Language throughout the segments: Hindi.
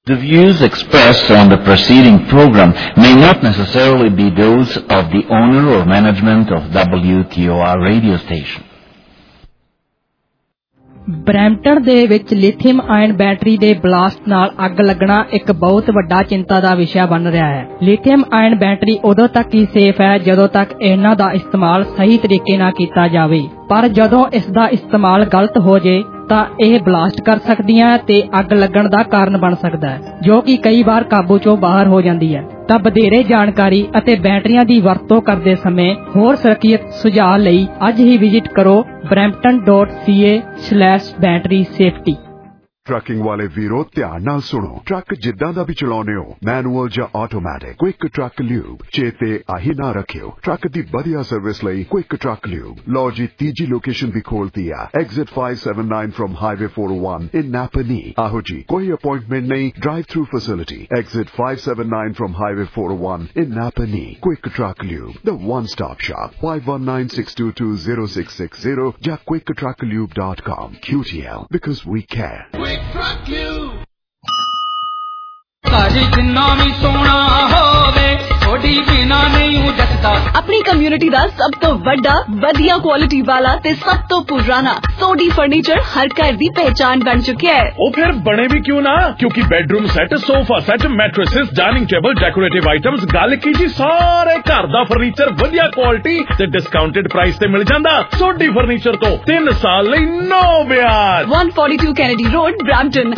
The views expressed on the preceding program may not necessarily be those of the owner or management of WTOR radio station. Brampton ਦੇ ਵਿੱਚ ਲਿਥੀਅਮ ਆਇਨ ਬੈਟਰੀ ਦੇ ਬਲਾਸਟ ਨਾਲ ਅੱਗ ਲੱਗਣਾ ਇੱਕ ਬਹੁਤ ਵੱਡਾ ਚਿੰਤਾ ਦਾ ਵਿਸ਼ਾ ਬਣ ਰਿਹਾ ਹੈ। ਲਿਥੀਅਮ ਆਇਨ ਬੈਟਰੀ ਉਦੋਂ ਤੱਕ ਹੀ ਸੇਫ ਹੈ ਜਦੋਂ ਤੱਕ ਇਹਨਾਂ ਦਾ ਇਸਤੇਮਾਲ ਸਹੀ ਤਰੀਕੇ ਨਾਲ ਕੀਤਾ ਜਾਵੇ, ਪਰ ਜਦੋਂ ਇਸ ਦਾ ਇਸਤੇਮਾਲ ਗਲਤ ਹੋ ਜੇ ਤਾਂ ਇਹ ਬਲਾਸਟ ਕਰ ਸਕਦੀਆਂ ਤੇ ਅੱਗ ਲੱਗਣ ਦਾ ਕਾਰਨ ਬਣ ਸਕਦਾ ਹੈ, ਜੋ ਕਿ ਕਈ ਵਾਰ ਕਾਬੂ ਚੋਂ ਬਾਹਰ ਹੋ ਜਾਂਦੀ ਹੈ। ਤਾਂ ਵਧੇਰੇ ਜਾਣਕਾਰੀ ਅਤੇ ਬੈਟਰੀਆਂ ਦੀ ਵਰਤੋਂ ਕਰਦੇ ਸਮੇਂ ਹੋਰ ਸੁਰੱਖਿਅਤ ਸੁਝਾਅ ਲਈ ਅੱਜ ਹੀ ਵਿਜ਼ਿਟ ਕਰੋ brampton.ca/battery safety। ਟਰੱਕਿੰਗ ਵਾਲੇ ਵੀਰੋ ਧਿਆਨ ਨਾਲ ਸੁਣੋ। ਟਰੱਕ ਜਿੱਦਾਂ ਦਾ ਵੀ ਚਲਾਉਣੇ ਹੋ, ਮੈਨੂਅਲ ਜਾਂ ਆਟੋਮੈਟਿਕ, ਕੁਇਕ ਟਰੱਕ ਲਿਊਬ ਚੇਤੇ ਆਹੀ ਨਾ ਰੱਖਿਓ। ਟਰੱਕ ਦੀ ਵਧੀਆ ਸਰਵਿਸ ਲਈ ਕੁਇਕ ਟਰੱਕ ਲਿਊਬ। ਲਓ ਜੀ, ਤੀਜੀ ਲੋਕੇਸ਼ਨ ਵੀ ਖੋਲਤੀ ਆ, exit 579 from highway 401 in Napanee. ਆਹੋ ਜੀ, ਕੋਈ ਅਪਾਇੰਟਮੈਂਟ ਨਹੀਂ, drive through facility. Exit 579 from highway 401 in Napanee. Quick truck lube, the one stop shop। 5196220660 ਜਾਂ quicktrucklube.com। QTL, because we care। अपनी कम्युनिटी दा सब तो वड्डा वधिया क्वालिटी वाला ते सब तो पुराना सोडी फर्नीचर हर घर दी पहचान बन चुका है। ओ फिर बने भी क्यों ना, क्योंकि bedroom set, sofa set, mattresses, dining table, decorative items, गल की जी सारे घर दा फर्नीचर वधिया क्वालिटी ते डिस्काउंटेड प्राइस ते मिल जांदा। सोडी फर्नीचर तो 3 साल लई नो ब्याज। 142 कैनेडी रोड, ब्रैम्पटन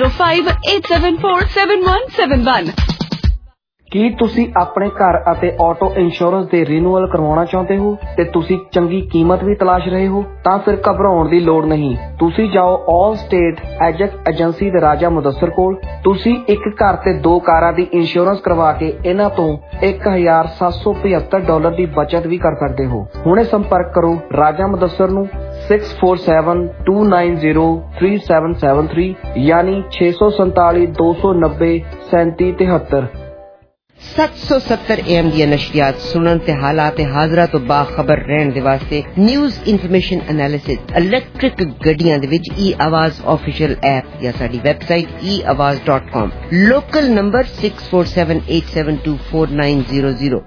9058747171। ਕੀ ਤੁਸੀਂ ਆਪਣੇ ਘਰ ਅਤੇ ਆਟੋ ਇੰਸ਼ੋਰੈਂਸ ਦੇ ਰੀਨਿਊਅਲ ਕਰਵਾਉਣਾ ਚਾਹੁੰਦੇ ਹੋ ਤੇ ਤੁਸੀਂ ਚੰਗੀ ਕੀਮਤ ਵੀ ਤਲਾਸ਼ ਰਹੇ ਹੋ? ਤਾਂ ਫਿਰ ਘਬਰਾਉਣ ਦੀ ਲੋੜ ਨਹੀਂ। ਤੁਸੀਂ ਜਾਓ ਆਲ ਸਟੇਟ ਐਜੈਕਟ ਏਜੰਸੀ ਦੇ ਰਾਜਾ ਮੁਦੱਸਰ ਕੋਲ। ਤੁਸੀਂ ਇੱਕ ਘਰ ਤੇ 2 ਕਾਰਾਂ ਦੀ ਇੰਸ਼ੋਰੈਂਸ ਕਰਵਾ ਕੇ ਇਹਨਾਂ ਤੋਂ $1,775 ਦੀ ਬਚਤ ਵੀ ਕਰ ਸਕਦੇ ਹੋ। ਹੁਣੇ ਸੰਪਰਕ ਕਰੋ ਰਾਜਾ ਮੁਦੱਸਰ ਨੂੰ 6472903773 ਯਾਨੀ 647-290-3773। 770 AM ਦੀਆਂ ਨਸ਼ਰੀਆਤ ਸੁਣਨ ਤੇ ਹਾਲਾਤ ਹਾਜ਼ਰਾ ਤੋਂ ਬਾਖਬਰ ਰਹਿਣ ਦੇ ਵਾਸਤੇ ਨਿਊਜ਼ ਇਨਫੋਰਮੇਸ਼ਨ ਐਨਾਲਿਸਿਸ ਇਲੈਕਟ੍ਰਿਕ ਗੱਡੀਆਂ ਦੇ ਵਿੱਚ e-ਆਵਾਜ਼ ਆਫੀਸ਼ੀਅਲ ਐਪ ਜਾਂ ਸਾਡੀ website eawaz.com। Local number 6478724900।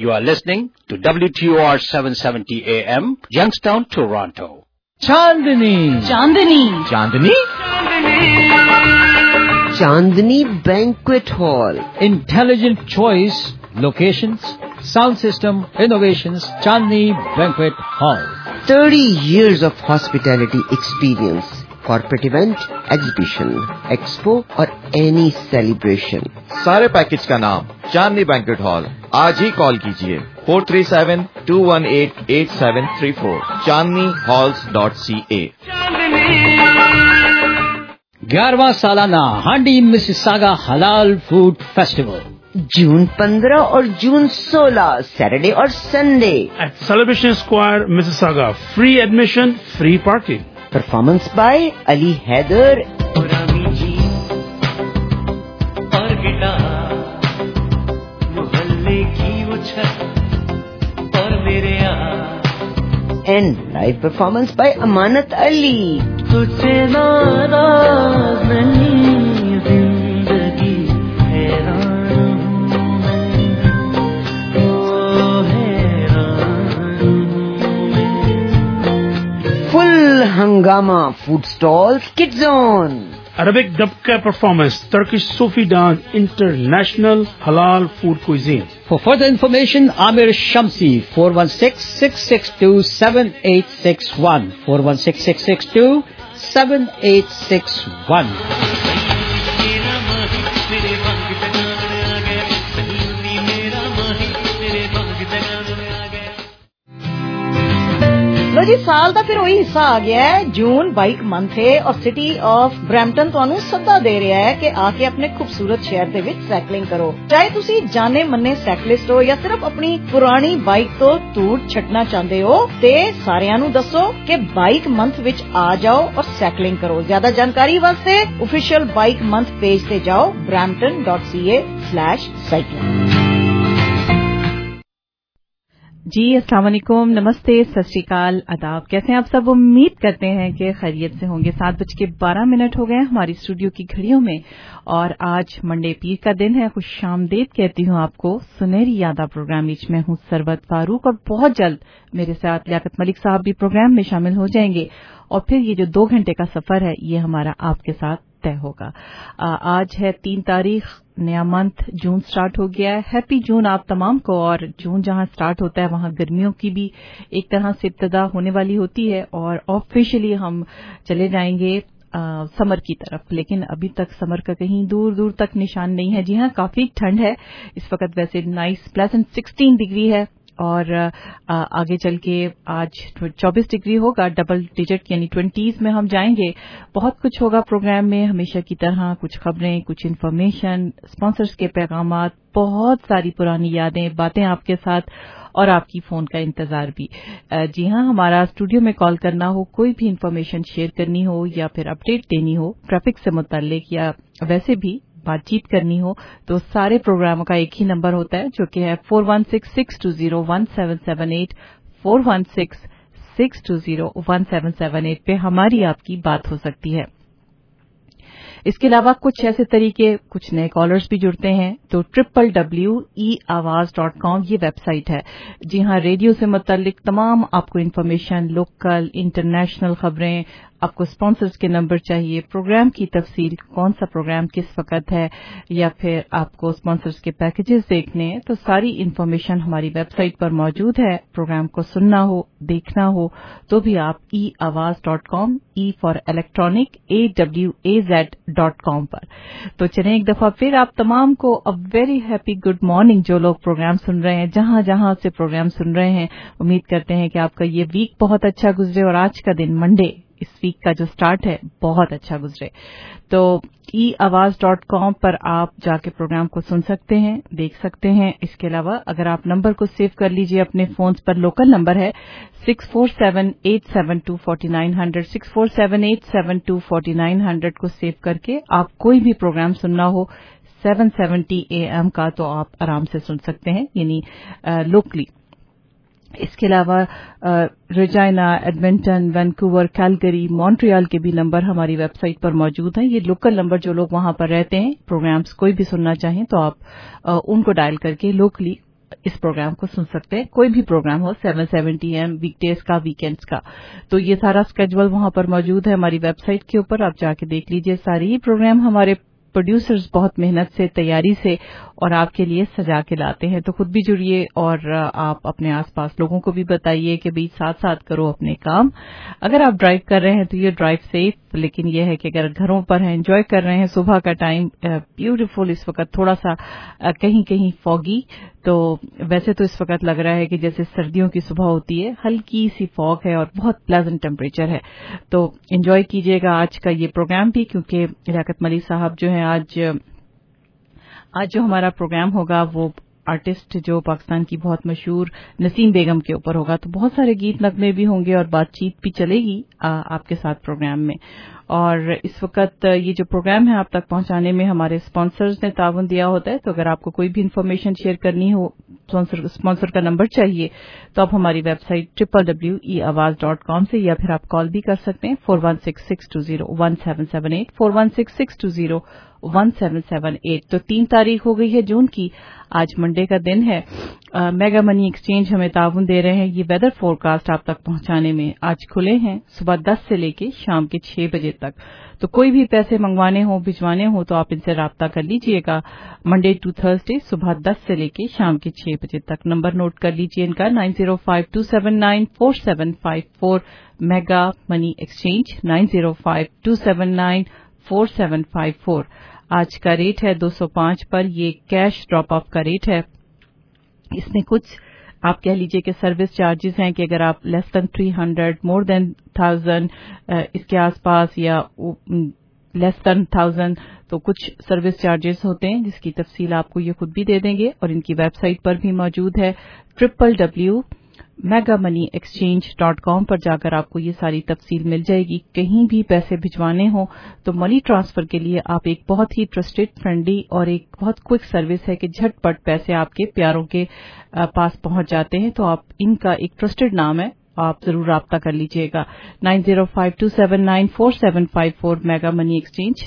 You are listening to WTOR 770 AM, Youngstown, Toronto. Chandni. Chandni. Chandni. Chandni Banquet Hall. Intelligent choice, locations, sound system, innovations, Chandni Banquet Hall. 30 years of hospitality experience. Corporate event, exhibition, expo और any celebration. सारे पैकेज का नाम चांदनी बैंक्वेट हॉल. आज ही कॉल कीजिए 437-218-8734 chandnihalls.ca. 11वां सालाना हांडी मिसिसागा हलाल फूड फेस्टिवल जून 15 और जून 16 सैटरडे और Sunday at Celebration Square, Mississauga. Free admission, free parking. Performance by Ali Haider. And live performance by Amanat Ali. Full hangama food stalls, Kid Zone. Arabic Dabka performance, Turkish Sufi dance, international halal food cuisine. For further information, Amir Shamsi, 416-662-7861. 416-662-7861. लो जी साल ਦਾ ਫਿਰ ਉਹੀ ਹਿੱਸਾ ਆ ਗਿਆ ਹੈ ਜੂਨ ਬਾਈਕ ਮੰਥ ਹੈ ਔਰ ਸਿਟੀ ਆਫ ਬਰੈਂਪਟਨ ਤੁਹਾਨੂੰ ਸੱਦਾ ਦੇ ਰਿਹਾ ਹੈ ਕਿ ਆ ਕੇ ਆਪਣੇ ਖੂਬਸੂਰਤ ਸ਼ਹਿਰ ਦੇ ਵਿੱਚ ਸਾਈਕਲਿੰਗ ਕਰੋ ਚਾਹੇ ਤੁਸੀਂ ਜਾਣੇ ਮੰਨੇ ਸਾਈਕਲਿਸਟ ਹੋ ਜਾਂ ਸਿਰਫ ਆਪਣੀ ਪੁਰਾਣੀ ਬਾਈਕ ਤੋਂ ਧੂੜ ਛੱਡਣਾ ਚਾਹੁੰਦੇ ਹੋ ਤੇ ਸਾਰਿਆਂ ਨੂੰ ਦੱਸੋ ਕਿ ਬਾਈਕ ਮੰਥ ਵਿੱਚ ਆ ਜਾਓ ਔਰ ਸਾਈਕਲਿੰਗ ਕਰੋ ਜ਼ਿਆਦਾ ਜਾਣਕਾਰੀ ਵਾਸਤੇ ऑफिशियल ਬਾਈਕ ਮੰਥ ਪੇਜ ਤੇ ਜਾਓ brampton.ca/cycling। जी अस्सलाम वालेकुम, नमस्ते, सत श्री अकाल, आदाब। कैसे हैं आप सब? उम्मीद करते हैं कि खैरियत से होंगे। 7:12 हो गए हमारी स्टूडियो की घड़ियों में और आज मंडे पीर का दिन है। खुशामदीद कहती हूँ आपको सुनहरी यादा प्रोग्राम में। मैं हूँ सरवत फारूक और बहुत जल्द मेरे साथ लियाकत मलिक साहब भी प्रोग्राम में शामिल हो जाएंगे और फिर ये जो 2 घंटे का सफर है ये हमारा आपके साथ तय होगा। आज है 3 तारीख, नया मंथ जून स्टार्ट हो गया है। हैप्पी जून आप तमाम को। और जून जहां स्टार्ट होता है वहां गर्मियों की भी एक तरह से इब्तिदा होने वाली होती है और ऑफिशियली हम चले जाएंगे समर की तरफ। लेकिन अभी तक समर का कहीं दूर दूर तक निशान नहीं है। जी हाँ, काफी ठंड है इस वक्त, वैसे नाइस प्लेजेंट 16 डिग्री है और आगे चल के आज 24 डिग्री होगा। डबल डिजिट यानी 20s में हम जाएंगे। बहुत कुछ होगा प्रोग्राम में हमेशा की तरह, कुछ खबरें, कुछ इन्फॉर्मेशन, स्पॉन्सर्स के पैगामात, बहुत सारी पुरानी यादें, बातें आपके साथ और आपकी फोन का इंतजार भी। जी हाँ, हमारा स्टूडियो में कॉल करना हो, कोई भी इन्फॉर्मेशन शेयर करनी हो या फिर अपडेट देनी हो ट्रैफिक से मुताल्लिक या वैसे भी बातचीत करनी हो तो सारे प्रोग्रामों का एक ही नंबर होता है जो कि है 416-620-1778 416-620-1778 पे हमारी आपकी बात हो सकती है। इसके अलावा कुछ ऐसे तरीके, कुछ नए कॉलर्स भी जुड़ते हैं तो www.eawaz.com ये वेबसाइट है। जी हाँ, रेडियो से मुताल्लिक तमाम आपको इन्फॉर्मेशन, लोकल इंटरनेशनल खबरें, आपको स्पॉन्सर्स के नंबर चाहिए, प्रोग्राम की तफसील, कौन सा प्रोग्राम किस वक्त है, या फिर आपको स्पॉन्सर्स के पैकेजेस देखने हैं तो सारी इन्फॉर्मेशन हमारी वेबसाइट पर मौजूद है। प्रोग्राम को सुनना हो, देखना हो तो भी आप eawaz.com, E for electronic, AWAZ.com पर। तो चलें एक दफा फिर आप तमाम को a very happy good morning. जो लोग प्रोग्राम सुन रहे हैं, जहां जहां से प्रोग्राम सुन रहे हैं, उम्मीद करते हैं कि आपका ये वीक बहुत अच्छा गुजरे और आज का दिन मंडे, इस वीक का जो स्टार्ट है बहुत अच्छा गुजरे। तो eawaz.com पर आप जाके प्रोग्राम को सुन सकते हैं, देख सकते हैं। इसके अलावा अगर आप नंबर को सेव कर लीजिए अपने फोन्स पर, लोकल नंबर है 647-872-4900 647-872-4900 को सेव करके आप कोई भी प्रोग्राम सुनना हो 770 AM का तो आप आराम से सुन सकते हैं, यानी लोकली। इसके अलावा Regina, Edmonton, Vancouver, Calgary, Montreal के भी नंबर हमारी वेबसाइट पर मौजूद हैं। ये लोकल नंबर जो लोग वहां पर रहते हैं, प्रोग्राम्स कोई भी सुनना चाहें तो आप उनको डायल करके लोकली इस प्रोग्राम को सुन सकते हैं। कोई भी प्रोग्राम हो 7:70 AM वीकडेज का, वीकेंड्स का, तो ये सारा स्केड्यूल वहां पर मौजूद है हमारी वेबसाइट के ऊपर। आप जाके देख लीजिए। सारे ही प्रोग्राम हमारे प्रोड्यूसर्स बहुत मेहनत से, तैयारी से और आपके लिए सजा के लाते हैं। तो खुद भी जुड़िए और आप अपने आसपास लोगों को भी बताइए कि भाई साथ साथ करो अपने काम। अगर आप ड्राइव कर रहे हैं तो ये ड्राइव सेफ, लेकिन ये है कि अगर घरों पर हैं, एंजॉय कर रहे हैं, सुबह का टाइम ब्यूटीफुल, इस वक्त थोड़ा सा कहीं कहीं फॉगी, तो वैसे तो इस वक्त लग रहा है कि जैसे सर्दियों की सुबह होती है, हल्की सी फॉग है और बहुत प्लेजेंट टेम्परेचर है। तो एंजॉय कीजिएगा आज का ये प्रोग्राम भी, क्योंकि लियाकत मलिक साहब जो है आज जो हमारा प्रोग्राम होगा वो आर्टिस्ट जो पाकिस्तान की बहुत मशहूर नसीम बेगम के ऊपर होगा। तो बहुत सारे गीत नगमे भी होंगे और बातचीत भी चलेगी आपके साथ प्रोग्राम में। और इस वक्त ये जो प्रोग्राम है आप तक पहुंचाने में हमारे स्पॉन्सर्स ने ताउन दिया होता है। तो अगर आपको कोई भी इन्फॉर्मेशन शेयर करनी हो, स्पॉन्सर का नंबर चाहिए, तो आप हमारी वेबसाइट www.eawaz.com से या फिर आप कॉल भी कर सकते हैं 4166201778 4166201778। तो 3 तारीख हो गई है जून की, आज मंडे का दिन है। मेगा मनी एक्सचेंज हमें ताउन दे रहे हैं ये वेदर फोरकास्ट आप तक पहुंचाने में। आज खुले हैं सुबह 10 से लेके शाम के 6 बजे तक। तो कोई भी पैसे मंगवाने हो, भिजवाने हो, तो आप इनसे राब्ता कर लीजिएगा मंडे टू थर्सडे सुबह 10 से लेके शाम के 6 बजे तक। नंबर नोट कर लीजिए इनका 9052794754 मेगा मनी एक्सचेंज 9052794754। आज का रेट है 205 पर। ये कैश ड्रॉप ऑफ का रेट है। इसमें कुछ आप कह लीजिए कि सर्विस चार्जेस हैं कि अगर आप लेस देन 300, मोर देन 1000 इसके आसपास या लेस देन 1000 तो कुछ सर्विस चार्जेस होते हैं, जिसकी तफसील आपको ये खुद भी दे देंगे और इनकी वेबसाइट पर भी मौजूद है www.megamoneyexchange.com पर जाकर आपको ये सारी तफसील मिल जाएगी। कहीं भी पैसे भिजवाने हो तो मनी ट्रांसफर के लिए आप एक बहुत ही ट्रस्टेड, फ्रेंडली और एक बहुत क्विक सर्विस है कि झटपट पैसे आपके प्यारों के पास पहुंच जाते हैं। तो आप इनका एक ट्रस्टेड नाम है, आप जरूर राब्ता कर लीजिएगा। 9052794754 मेगा मनी एक्सचेंज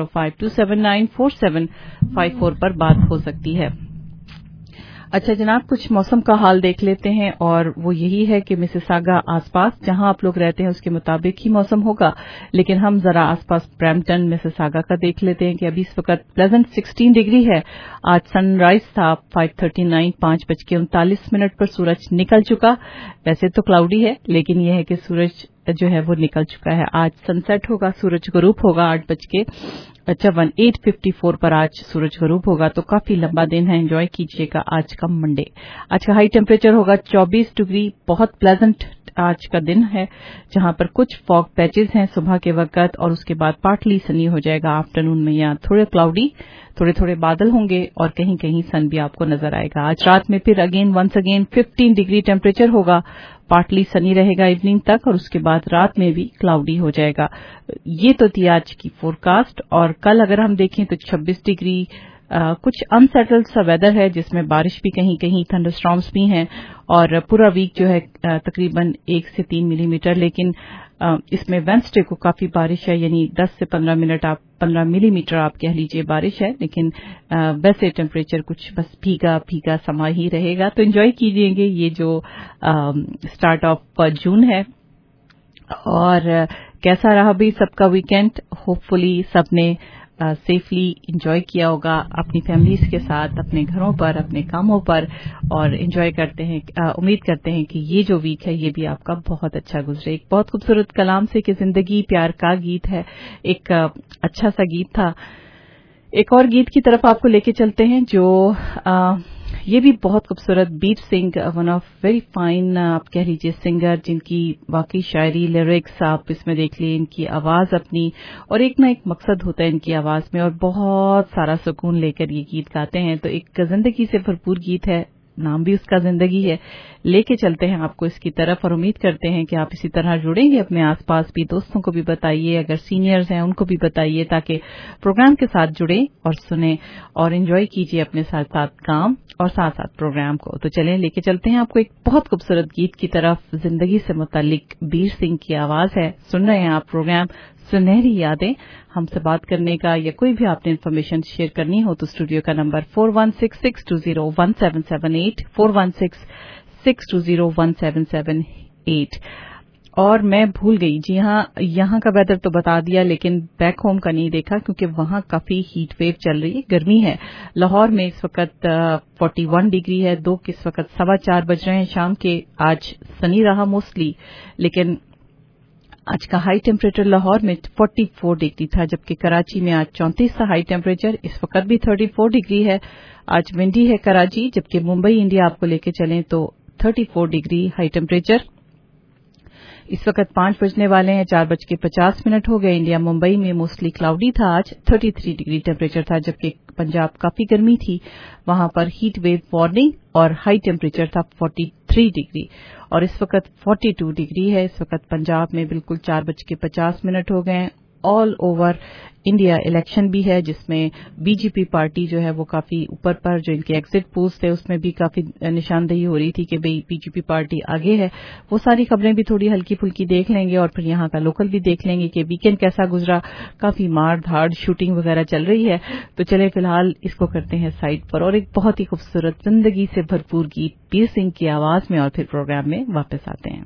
9052794754 पर बात हो सकती है। अच्छा जनाब, कुछ मौसम का हाल देख लेते हैं और वो यही है कि मिसिसागा आसपास जहां आप लोग रहते हैं उसके मुताबिक ही मौसम होगा, लेकिन हम जरा आसपास ब्रैम्पटन मिसिसागा का देख लेते हैं कि अभी इस वक्त प्लेजेंट 16 डिग्री है। आज सनराइज था 5:39 5:39 पर सूरज निकल चुका। वैसे तो क्लाउडी है, लेकिन यह है कि सूरज जो है वो निकल चुका है। आज सनसेट होगा, सूरज गरूब होगा 8:54 पर आज सूरज गरूब होगा। तो काफी लंबा दिन है, एंजॉय कीजिएगा आज का मंडे। आज का हाई टेम्परेचर होगा 24 डिग्री, बहुत प्लेजेंट आज का दिन है, जहां पर कुछ फॉग पैचेस हैं सुबह के वक्त और उसके बाद पार्टली सनी हो जाएगा आफ्टरनून में। यहाँ थोड़े क्लाउडी, थोड़े थोड़े बादल होंगे और कहीं कहीं सन भी आपको नजर आएगा। आज रात में फिर वंस अगेन 15 डिग्री टेम्परेचर होगा, पार्टली सनी रहेगा इवनिंग तक और उसके बाद रात में भी क्लाउडी हो जाएगा। ये तो थी आज की फोरकास्ट। और कल अगर हम देखें तो 26 डिग्री, कुछ अनसेटल्ड सा वेदर है जिसमें बारिश भी कहीं कहीं, थंडरस्टॉर्म्स भी हैं और पूरा वीक जो है तकरीबन 1 से 3 मिलीमीटर। लेकिन इसमें वेडनेसडे को काफी बारिश है, यानी 10 से 15 मिलीमीटर आप कह लीजिए बारिश है। लेकिन वैसे टेम्परेचर कुछ बस भीगा भीगा समा ही रहेगा। तो एंजॉय कीजिएंगे ये जो स्टार्ट ऑफ जून है। और कैसा रहा भी सबका वीकेंड? होपफुली सबने सेफली एंजॉय किया होगा अपनी फैमिलीज के साथ, अपने घरों पर, अपने कामों पर, और एंजॉय करते हैं, उम्मीद करते हैं कि ये जो वीक है ये भी आपका बहुत अच्छा गुजरे। एक बहुत खूबसूरत कलाम से कि जिंदगी प्यार का गीत है, एक अच्छा सा गीत था। एक और गीत की तरफ आपको लेके चलते हैं जो ये भी बहुत खूबसूरत, Bir Singh, one of very fine आप कह लीजिए सिंगर, जिनकी वाकई शायरी, लिरिक्स आप इसमें देख लिए, इनकी आवाज अपनी और एक ना एक मकसद होता है इनकी आवाज में और बहुत सारा सुकून लेकर ये गीत गाते हैं। तो एक जिंदगी से भरपूर गीत है, नाम भी उसका जिंदगी है। लेके चलते हैं आपको इसकी तरफ और उम्मीद करते हैं कि आप इसी तरह जुड़ेंगे, अपने आसपास भी दोस्तों को भी बताइए, अगर सीनियर्स हैं उनको भी बताइए, ताकि प्रोग्राम के साथ जुड़े और सुने और एंजॉय कीजिए अपने साथ साथ काम और साथ साथ प्रोग्राम को। तो चलें लेके चलते हैं आपको एक बहुत खूबसूरत गीत की तरफ, जिंदगी से मुताल्लिक बीर सिंह की आवाज है। सुन रहे हैं आप प्रोग्राम सुनहरी यादें। हमसे बात करने का या कोई भी आपने इन्फॉर्मेशन शेयर करनी हो तो स्टूडियो का नंबर 4166201778 4166201778। और मैं भूल गई, जी हाँ, यहाँ का वेदर तो बता दिया लेकिन बैक होम का नहीं देखा क्योंकि वहाँ काफी हीट वेव चल रही है, गर्मी है। लाहौर में इस वक्त 41 डिग्री है। 2 किस वक्त 4:15 बज रहे हैं शाम के। आज सनी रहा मोस्टली, लेकिन आज का हाई टेम्परेचर लाहौर में 44 डिग्री था, जबकि कराची में आज 34 था हाई टेम्परेचर। इस वक्त भी 34 डिग्री है। आज विंडी है कराची, जबकि मुंबई इंडिया आपको लेके चलें तो 34 डिग्री हाई टेम्परेचर। इस वक्त 5 बजने वाले हैं, 4:50 हो गए। इंडिया मुंबई में मोस्टली क्लाउडी था आज, 33 डिग्री टेम्परेचर था, जबकि पंजाब काफी गर्मी थी, वहां पर हीट वेव वार्निंग और हाई टेम्परेचर था 43 डिग्री। और इस वक्त 42 डिग्री है। इस वक्त पंजाब में बिल्कुल 4:50 हो गए। ऑल ओवर इंडिया इलेक्शन भी है, जिसमें बीजेपी पार्टी जो है वो काफी ऊपर पर, जो इनके एग्जिट पोल्स थे उसमें भी काफी निशानदेही हो रही थी कि भाई बीजेपी पार्टी आगे है। वो सारी खबरें भी थोड़ी हल्की फुल्की देख लेंगे और फिर यहाँ का लोकल भी देख लेंगे कि वीकेंड कैसा गुजरा। काफी मार धाड़ शूटिंग वगैरह चल रही है, तो चले फिलहाल इसको करते हैं साइड पर और एक बहुत ही खूबसूरत जिंदगी से भरपूर गीत पीर सिंह की आवाज में और फिर प्रोग्राम में वापस आते हैं।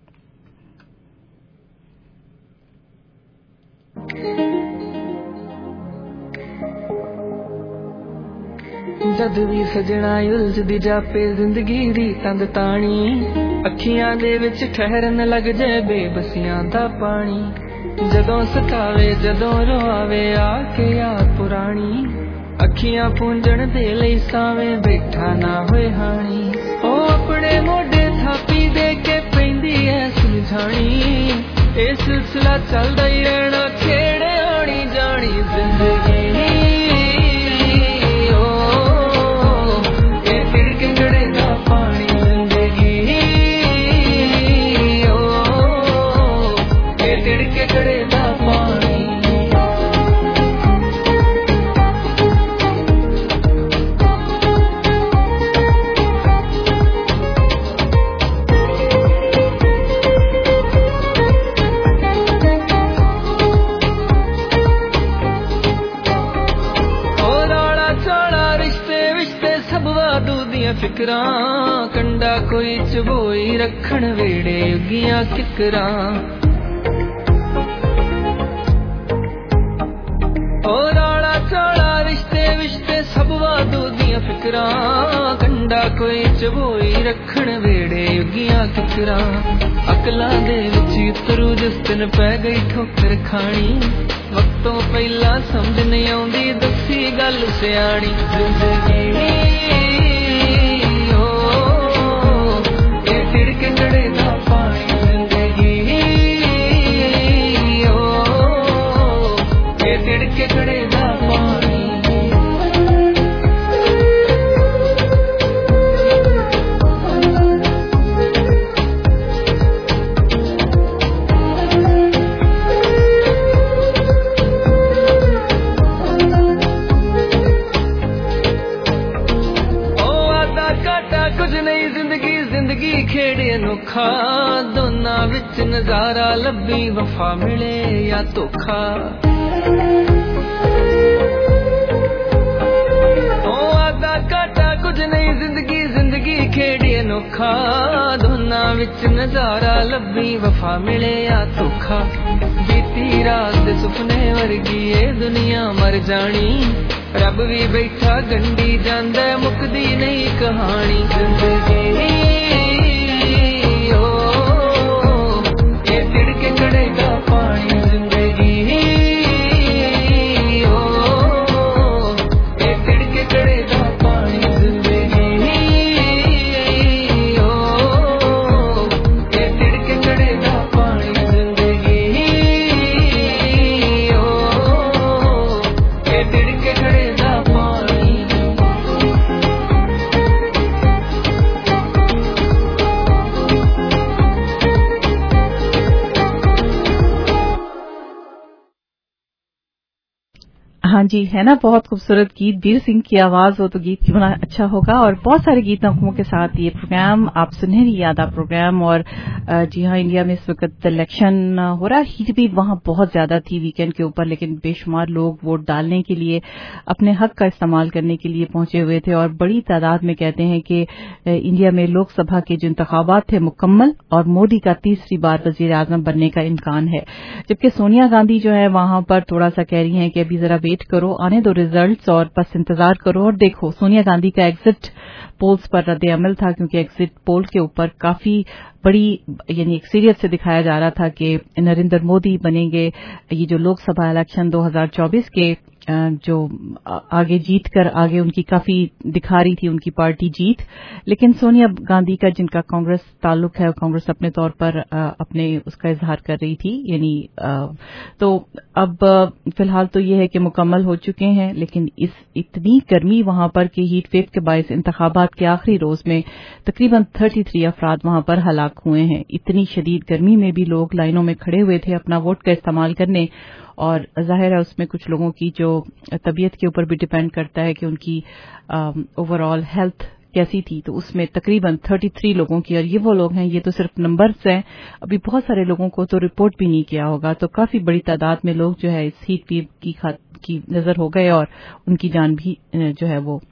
जद भी सजना उलझदी जापे जिंदगी दी तंद ताणी, अखियां दे विच ठहरन लग जाए बेबसियां दा पानी। जदों सतावे जदों रोआवे आके याद पुरानी, अखियां पूंजण दे लई सावें बैठा ना होए हानी। ओ अपने मोढे थापी दे के पैंदी ऐ सुलझानी, ए सिलसिला चलदा ही रहना खेड़े आनी जानी जिंदगी। फिकरां कंडा कोई चबोई रखण वेड़े युगियां किकरां। ओ राला चाला रिश्ते विश्ते सब वादू दियां फिकरां, कंडा कोई चबोई रखण वेड़े युगियां किकरां। अकलां दे विच उतरू जिस दिन पै गई ठोकर खानी, वक्तों पहला समझ नहीं आउंदी दसी गल सियाणी जिंदगी। दोना विच नजारा लब्बी वफा मिले या धोखा। ओ आधा घाटा कुछ नहीं जिंदगी जिंदगी खेड़ी अनोखा। दोना विच नजारा लब्बी वफा मिले या धोखा। बीती रात दे सुपने वर्गी ये दुनिया मर जानी, रब भी बैठा गंडी जांदा मुकदी नहीं कहानी जिंदगी। कड़ेगा पानी जिंदगी, ओ ये तिड़के कड़ेगा पानी जिंदगी, ओ ये तिड़के कड़ेगा पानी जिंदगी, ओ ये तिड़के कड़ेगा पानी। हाँ जी, है ना, बहुत खूबसूरत गीत, बीर सिंह की आवाज हो तो गीत क्यों ना अच्छा होगा। और बहुत सारे गीत नगमों के साथ ये प्रोग्राम आप सुनहरी यादा प्रोग्राम। और जी हाँ, इंडिया में इस वक्त इलेक्शन हो रहा है। हीट भी वहां बहुत ज्यादा थी वीकेंड के ऊपर, लेकिन बेशुमार लोग वोट डालने के लिए, अपने हक का इस्तेमाल करने के लिए पहुंचे हुए थे। और बड़ी तादाद में कहते हैं कि इंडिया में लोकसभा के जो इंतखाबात थे मुकम्मल, और मोदी का तीसरी बार वजीर आजम बनने का इम्कान है। जबकि सोनिया गांधी जो है वहां पर थोड़ा सा कह रही हैं कि अभी जरा वेट करो, आने दो रिजल्ट्स और बस इंतजार करो। और देखो, सोनिया गांधी का एग्जिट पोल्स पर रद्द अमल था, क्योंकि एग्जिट पोल के ऊपर काफी बड़ी यानी एक्सीरियत से दिखाया जा रहा था कि नरेंद्र मोदी बनेंगे। ये जो लोकसभा इलेक्शन 2024 के जो आगे जीत कर आगे उनकी काफी दिखा रही थी उनकी पार्टी जीत, लेकिन सोनिया गांधी का जिनका कांग्रेस ताल्लुक है, कांग्रेस अपने तौर पर अपने उसका इजहार कर रही थी। यानी तो अब फिलहाल तो ये है कि मुकम्मल हो चुके हैं, लेकिन इस इतनी गर्मी वहां पर कि हीट वेव के बायस इंतखाबात के आखिरी रोज में तकरीबन 33 अफराद वहां पर हलाक हुए हैं। इतनी शदीद गर्मी में भी लोग लाइनों में खड़े हुए थे अपना वोट का इस्तेमाल करने। और जाहिर है उसमें कुछ लोगों की जो तबीयत के ऊपर भी डिपेंड करता है कि उनकी ओवरऑल हेल्थ कैसी थी। तो उसमें तकरीबन 33 लोगों की, और ये वो लोग हैं, ये तो सिर्फ नंबर्स हैं, अभी बहुत सारे लोगों को तो रिपोर्ट भी नहीं किया होगा। तो काफी बड़ी तादाद में लोग जो है इस हीट वेव की नजर हो गए और उनकी जान भी जो है वो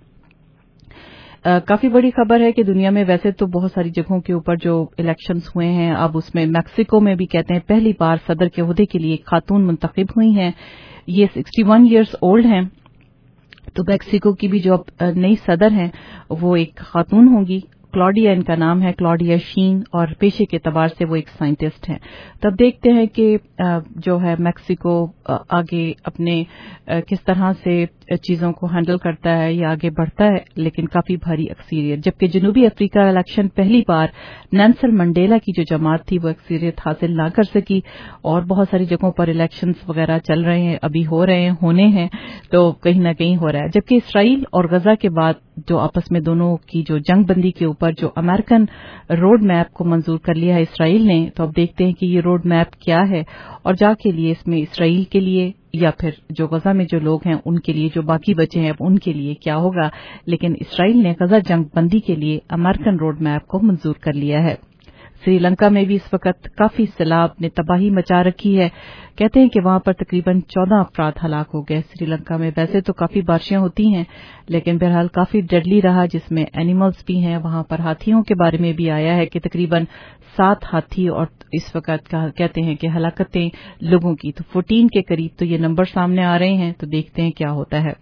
काफी बड़ी खबर है कि दुनिया में वैसे तो बहुत सारी जगहों के ऊपर जो इलेक्शंस हुए हैं, अब उसमें मैक्सिको में भी कहते हैं पहली बार सदर के ओहदे के लिए खातून मुंतखब हुई हैं। ये 61 इयर्स ओल्ड हैं। तो मैक्सिको की भी जो अब नई सदर हैं वो एक खातून होंगी। क्लॉडिया इनका नाम है, क्लॉडिया शीन, और पेशे के एतबार से वो एक साइंटिस्ट हैं। तब देखते हैं कि जो है मैक्सिको आगे अपने किस तरह से चीजों को हैंडल करता है या आगे बढ़ता है, लेकिन काफी भारी अक्सरियत। जबकि जनूबी अफ्रीका इलेक्शन पहली बार नेल्सन मंडेला की जो जमात थी वो अक्सरियत हासिल ना कर सकी। और बहुत सारी जगहों पर इलेक्शंस वगैरह चल रहे हैं, अभी हो रहे हैं, होने हैं, तो कहीं ना कहीं हो रहा है। जबकि इसराइल और गजा के बाद जो आपस में दोनों की जो जंगबंदी के ऊपर जो अमेरिकन रोड मैप को मंजूर कर लिया है इसराइल ने, तो अब देखते हैं कि ये रोड मैप क्या है और जाके लिए इसमें इसराइल के लिए या फिर जो गजा में जो लोग हैं उनके लिए, जो बाकी बचे हैं अब उनके लिए क्या होगा। लेकिन इसराइल ने गजा जंगबंदी के लिए अमेरिकन रोड मैप को मंजूर कर लिया है। श्रीलंका में भी इस वक्त काफी सैलाब ने तबाही मचा रखी है। कहते हैं कि वहां पर तकरीबन 14 अफराद हलाक हो गए। श्रीलंका में वैसे तो काफी बारिशें होती हैं, लेकिन बहरहाल काफी डेडली रहा, जिसमें एनिमल्स भी हैं। वहां पर हाथियों के बारे में भी आया है कि तकरीबन 7 हाथी, और इस वक्त कहते हैं कि हलाकतें लोगों की तो 14 के करीब तो ये नंबर सामने आ रहे हैं। तो देखते हैं क्या होता है।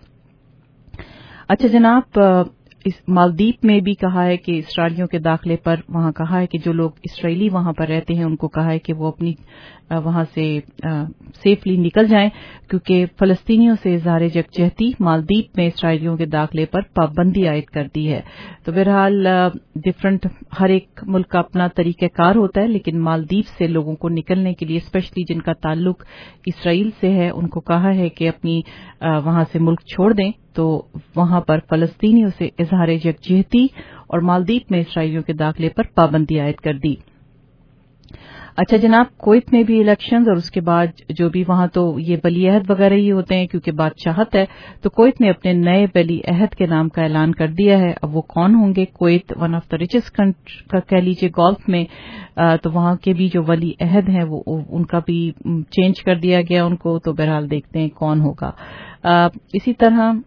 अच्छा जनाब, इस मालदीव में भी कहा है कि इसराइलियों के दाखिले पर वहां कहा है कि जो लोग इसराइली वहां पर रहते हैं उनको कहा है कि वो अपनी वहां से सेफली निकल जाएं, क्योंकि फलस्तीनियों से इज़हार यकजहती मालदीव में इसराइलियों के दाखिले पर पाबंदी आयद कर दी है। तो बहरहाल डिफरेंट, हर एक मुल्क का अपना तरीक़ाकार होता है, लेकिन मालदीव से लोगों को निकलने के लिए, स्पेशली जिनका ताल्लुक इसराइल से है, उनको कहा है कि अपनी वहां से मुल्क छोड़ दें। तो वहां पर फलस्तीनियों से इज़हार यकजहती और मालदीव में इसराइलियों के दाखिले पर पाबंदी आयद कर दी। अच्छा जनाब, कुवैत में भी इलेक्शंस और उसके बाद जो भी वहां तो ये वली अहद वगैरह ही होते हैं, क्योंकि बादशाहत है। तो कुवैत ने अपने नए वली अहद के नाम का ऐलान कर दिया है। अब वो कौन होंगे? Kuwait one of the richest country का कह लीजिए गल्फ में, तो वहां के भी जो वली अहद हैं वो उनका भी चेंज कर दिया गया उनको। तो बहरहाल देखते हैं कौन होगा। इसी तरह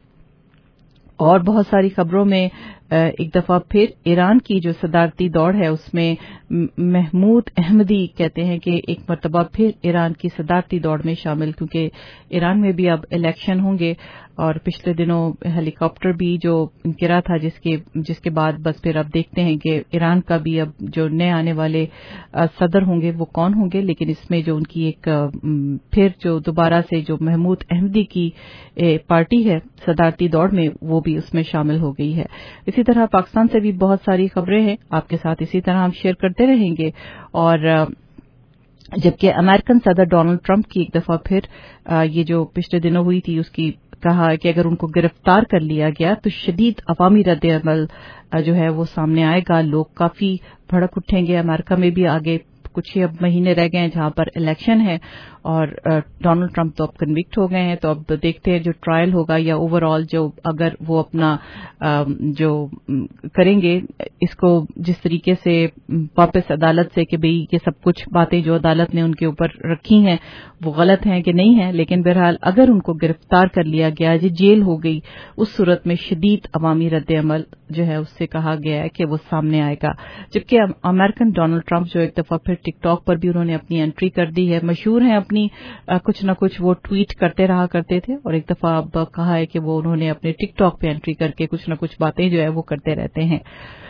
और बहुत सारी खबरों में एक दफा फिर ईरान की जो सदारती दौड़ है उसमें महमूद अहमदी कहते हैं कि एक मरतबा फिर ईरान की सदारती दौड़ में शामिल, क्योंकि ईरान में भी अब इलेक्शन होंगे। और पिछले दिनों हेलीकॉप्टर भी जो गिरा था, जिसके बाद बस फिर अब देखते हैं कि ईरान का भी अब जो नए आने वाले सदर होंगे वो कौन होंगे। लेकिन इसमें जो उनकी एक फिर जो दोबारा से जो महमूद अहमदी की पार्टी है सदारती दौड़ में, वो भी उसमें शामिल हो गई है। इसी तरह पाकिस्तान से भी बहुत सारी खबरें हैं, आपके साथ इसी तरह हम शेयर करते रहेंगे। और जबकि अमेरिकन सदर डोनाल्ड ट्रंप की एक दफा फिर ये जो पिछले दिनों हुई थी उसकी कहा कि अगर उनको गिरफ्तार कर लिया गया तो शदीद अवामी रद्द-ए-अमल जो है वो सामने आएगा, लोग काफी भड़क उठेंगे। अमेरिका में भी आगे कुछ ही अब महीने रह गए हैं जहां पर इलेक्शन है और डोनाल्ड ट्रंप तो अब कन्विक्ट हो गए हैं। तो अब देखते हैं जो ट्रायल होगा या ओवरऑल जो अगर वो अपना जो करेंगे इसको जिस तरीके से वापस अदालत से कि भाई ये सब कुछ बातें जो अदालत ने उनके ऊपर रखी हैं वो गलत हैं कि नहीं है, लेकिन बहरहाल अगर उनको गिरफ्तार कर लिया गया, जो जेल हो गई, उस सूरत में शदीद अवामी रद्द-ए-अमल जो है उससे कहा गया है कि वो सामने आएगा। जबकि अमेरिकन डोनाल्ड ट्रंप जो एक दफा फिर टिकटॉक पर भी उन्होंने अपनी एंट्री कर दी है, मशहूर हैं अपनी कुछ न कुछ वो ट्वीट करते रहा करते थे और एक दफा अब कहा है कि वो उन्होंने अपने टिकटॉक पे एंट्री करके कुछ न कुछ बातें जो है वो करते रहते हैं।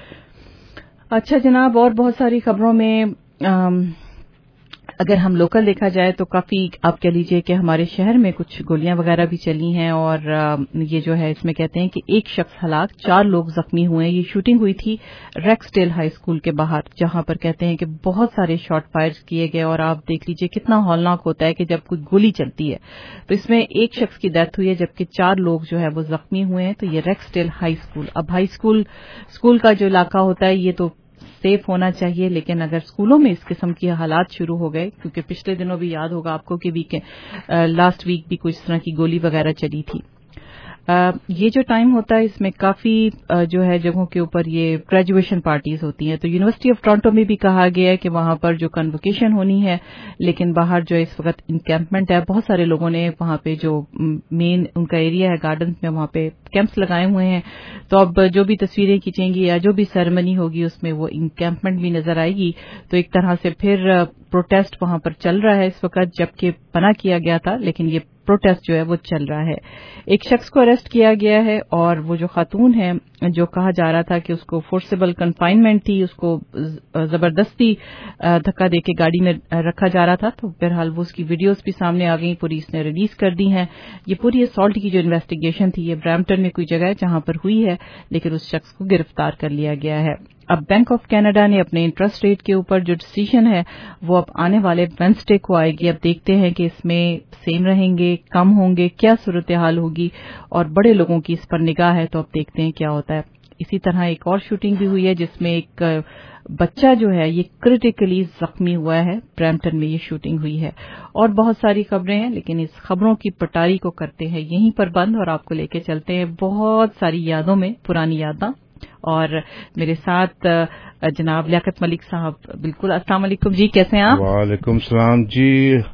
अच्छा जनाब, और बहुत सारी खबरों में अगर हम लोकल देखा जाए तो काफी आप कह लीजिए कि हमारे शहर में कुछ गोलियां वगैरह भी चली हैं और ये जो है इसमें कहते हैं कि एक शख्स हलाक, 4 लोग जख्मी हुए। ये शूटिंग हुई थी रेक्सडेल हाई स्कूल के बाहर, जहां पर कहते हैं कि बहुत सारे शॉट फायर किए गए और आप देख लीजिए कितना हौलनाक होता है कि जब कोई गोली चलती है। तो इसमें एक शख्स की डेथ हुई है जबकि 4 लोग जो है वो जख्मी हुए हैं। तो ये रेक्सडेल हाई स्कूल, अब हाई स्कूल का जो इलाका होता है ये तो सेफ होना चाहिए, लेकिन अगर स्कूलों में इस किस्म की हालात शुरू हो गए, क्योंकि पिछले दिनों भी याद होगा आपको कि लास्ट वीक भी कुछ इस तरह की गोली वगैरह चली थी। ये जो टाइम होता है इसमें काफी जो है जगहों के ऊपर ये ग्रेजुएशन पार्टीज होती हैं। तो यूनिवर्सिटी ऑफ टोरंटो में भी कहा गया है कि वहां पर जो कन्वोकेशन होनी है, लेकिन बाहर जो इस वक्त इंकैंपमेंट है, बहुत सारे लोगों ने वहां पे जो मेन उनका एरिया है गार्डन में वहां पे कैंप्स लगाए हुए हैं। तो अब जो भी तस्वीरें खींचेंगी या जो भी सेरेमनी होगी उसमें वो इंकैंपमेंट भी नजर आएगी। तो एक तरह से फिर प्रोटेस्ट वहां पर चल रहा है इस वक्त, जबकि मना किया गया था, लेकिन ये प्रोटेस्ट जो है वो चल रहा है। एक शख्स को अरेस्ट किया गया है और वो जो खातून है जो कहा जा रहा था कि उसको फोर्सेबल कन्फाइनमेंट थी, उसको जबरदस्ती धक्का देके गाड़ी में रखा जा रहा था। तो बहरहाल वो उसकी वीडियोस भी सामने आ गई, पुलिस ने रिलीज कर दी हैं। ये पूरी असॉल्ट की जो इन्वेस्टिगेशन थी ये ब्रैम्पटन में कोई जगह है जहां पर हुई है, लेकिन उस शख्स को गिरफ्तार कर लिया गया है। अब बैंक ऑफ कनाडा ने अपने इंटरेस्ट रेट के ऊपर जो डिसीजन है वो अब आने वाले वेडनेसडे को आएगी। अब देखते हैं कि इसमें सेम रहेंगे, कम होंगे, क्या सूरत हाल होगी, और बड़े लोगों की इस पर निगाह है। तो अब देखते हैं क्या होता है। इसी तरह एक और शूटिंग भी हुई है जिसमें एक बच्चा जो है ये क्रिटिकली जख्मी हुआ है। ब्रैम्पटन में ये शूटिंग हुई है और बहुत सारी खबरें हैं, लेकिन इस खबरों की पटारी को करते हैं यहीं पर बंद और आपको लेके चलते हैं बहुत सारी यादों में, पुरानी यादां। और मेरे साथ जनाब लियाकत मलिक साहब। बिल्कुल, अस्सलाम वालेकुम जी, कैसे हैं आप? वालेकुम सलाम जी,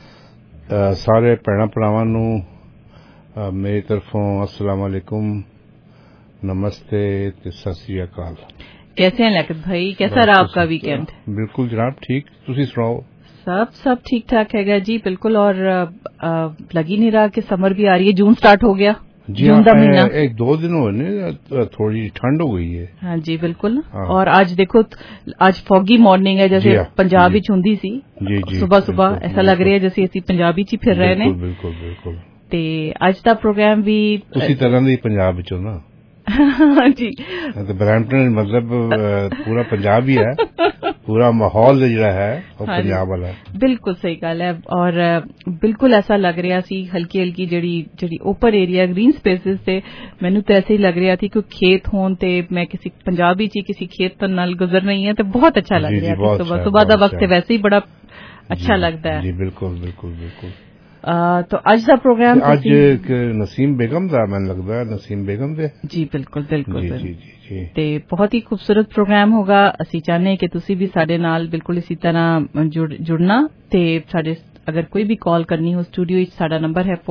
सारे भैणां भरावां नूं मेरी तरफों अस्सलाम वालेकुम, नमस्ते ते सत श्री अकाल। कैसे हैं लियाकत भाई, कैसा रहा आपका वीकेंड? बिल्कुल जनाब ठीक, तुसी सुनाओ? सब ठीक ठाक हैगा जी, बिल्कुल। और लग ही नहीं रहा कि समर भी आ रही है, जून स्टार्ट हो गया। जी हाँ, 1-2 दिन हुए थोड़ी ठंड हो गई है। हाँ जी बिल्कुल। और आज देखो, आज फॉगी मॉर्निंग है, जैसे पंजाबी च हुंदी सी सुबह सुबह, ऐसा लग रहा है जैसे असीं पंजाबी च फिर रहे ने। बिल्कुल। ते अज दा प्रोग्राम भी उसी तरह दी पंजाब चो ना जी। तो ब्रैम्पटन मतलब पूरा पंजाब ही है, पूरा माहौल जिहड़ा है वो पंजाब वाला है। बिल्कुल सही गल है। और बिल्कुल ऐसा लग रहा सी, हल्की हल्की जेड़ी ओपन एरिया ग्रीन स्पेसिस थे, मैनू तो ऐसे ही लग रहा थी कि खेत होन ते मैं किसी पंजाबी ची किसी खेत नाल गुजर रही है, तो बहुत अच्छा लग रहा था। सुबह दा वक्त वैसे ही बड़ा अच्छा लगता है। जी बिल्कुल। तो आज दा प्रोग्राम आज नसीम बेगम दा मैंने लगता है, नसीम बेगम दे। जी बिल्कुल जी। ते बहुत ही खूबसूरत प्रोग्राम होगा। असी चाहते हैं कि तुसी भी साडे नाल बिल्कुल इसी तरह जुड़ना। ते साडे अगर कोई भी कॉल करनी हो स्टूडियो विच, साडा नंबर है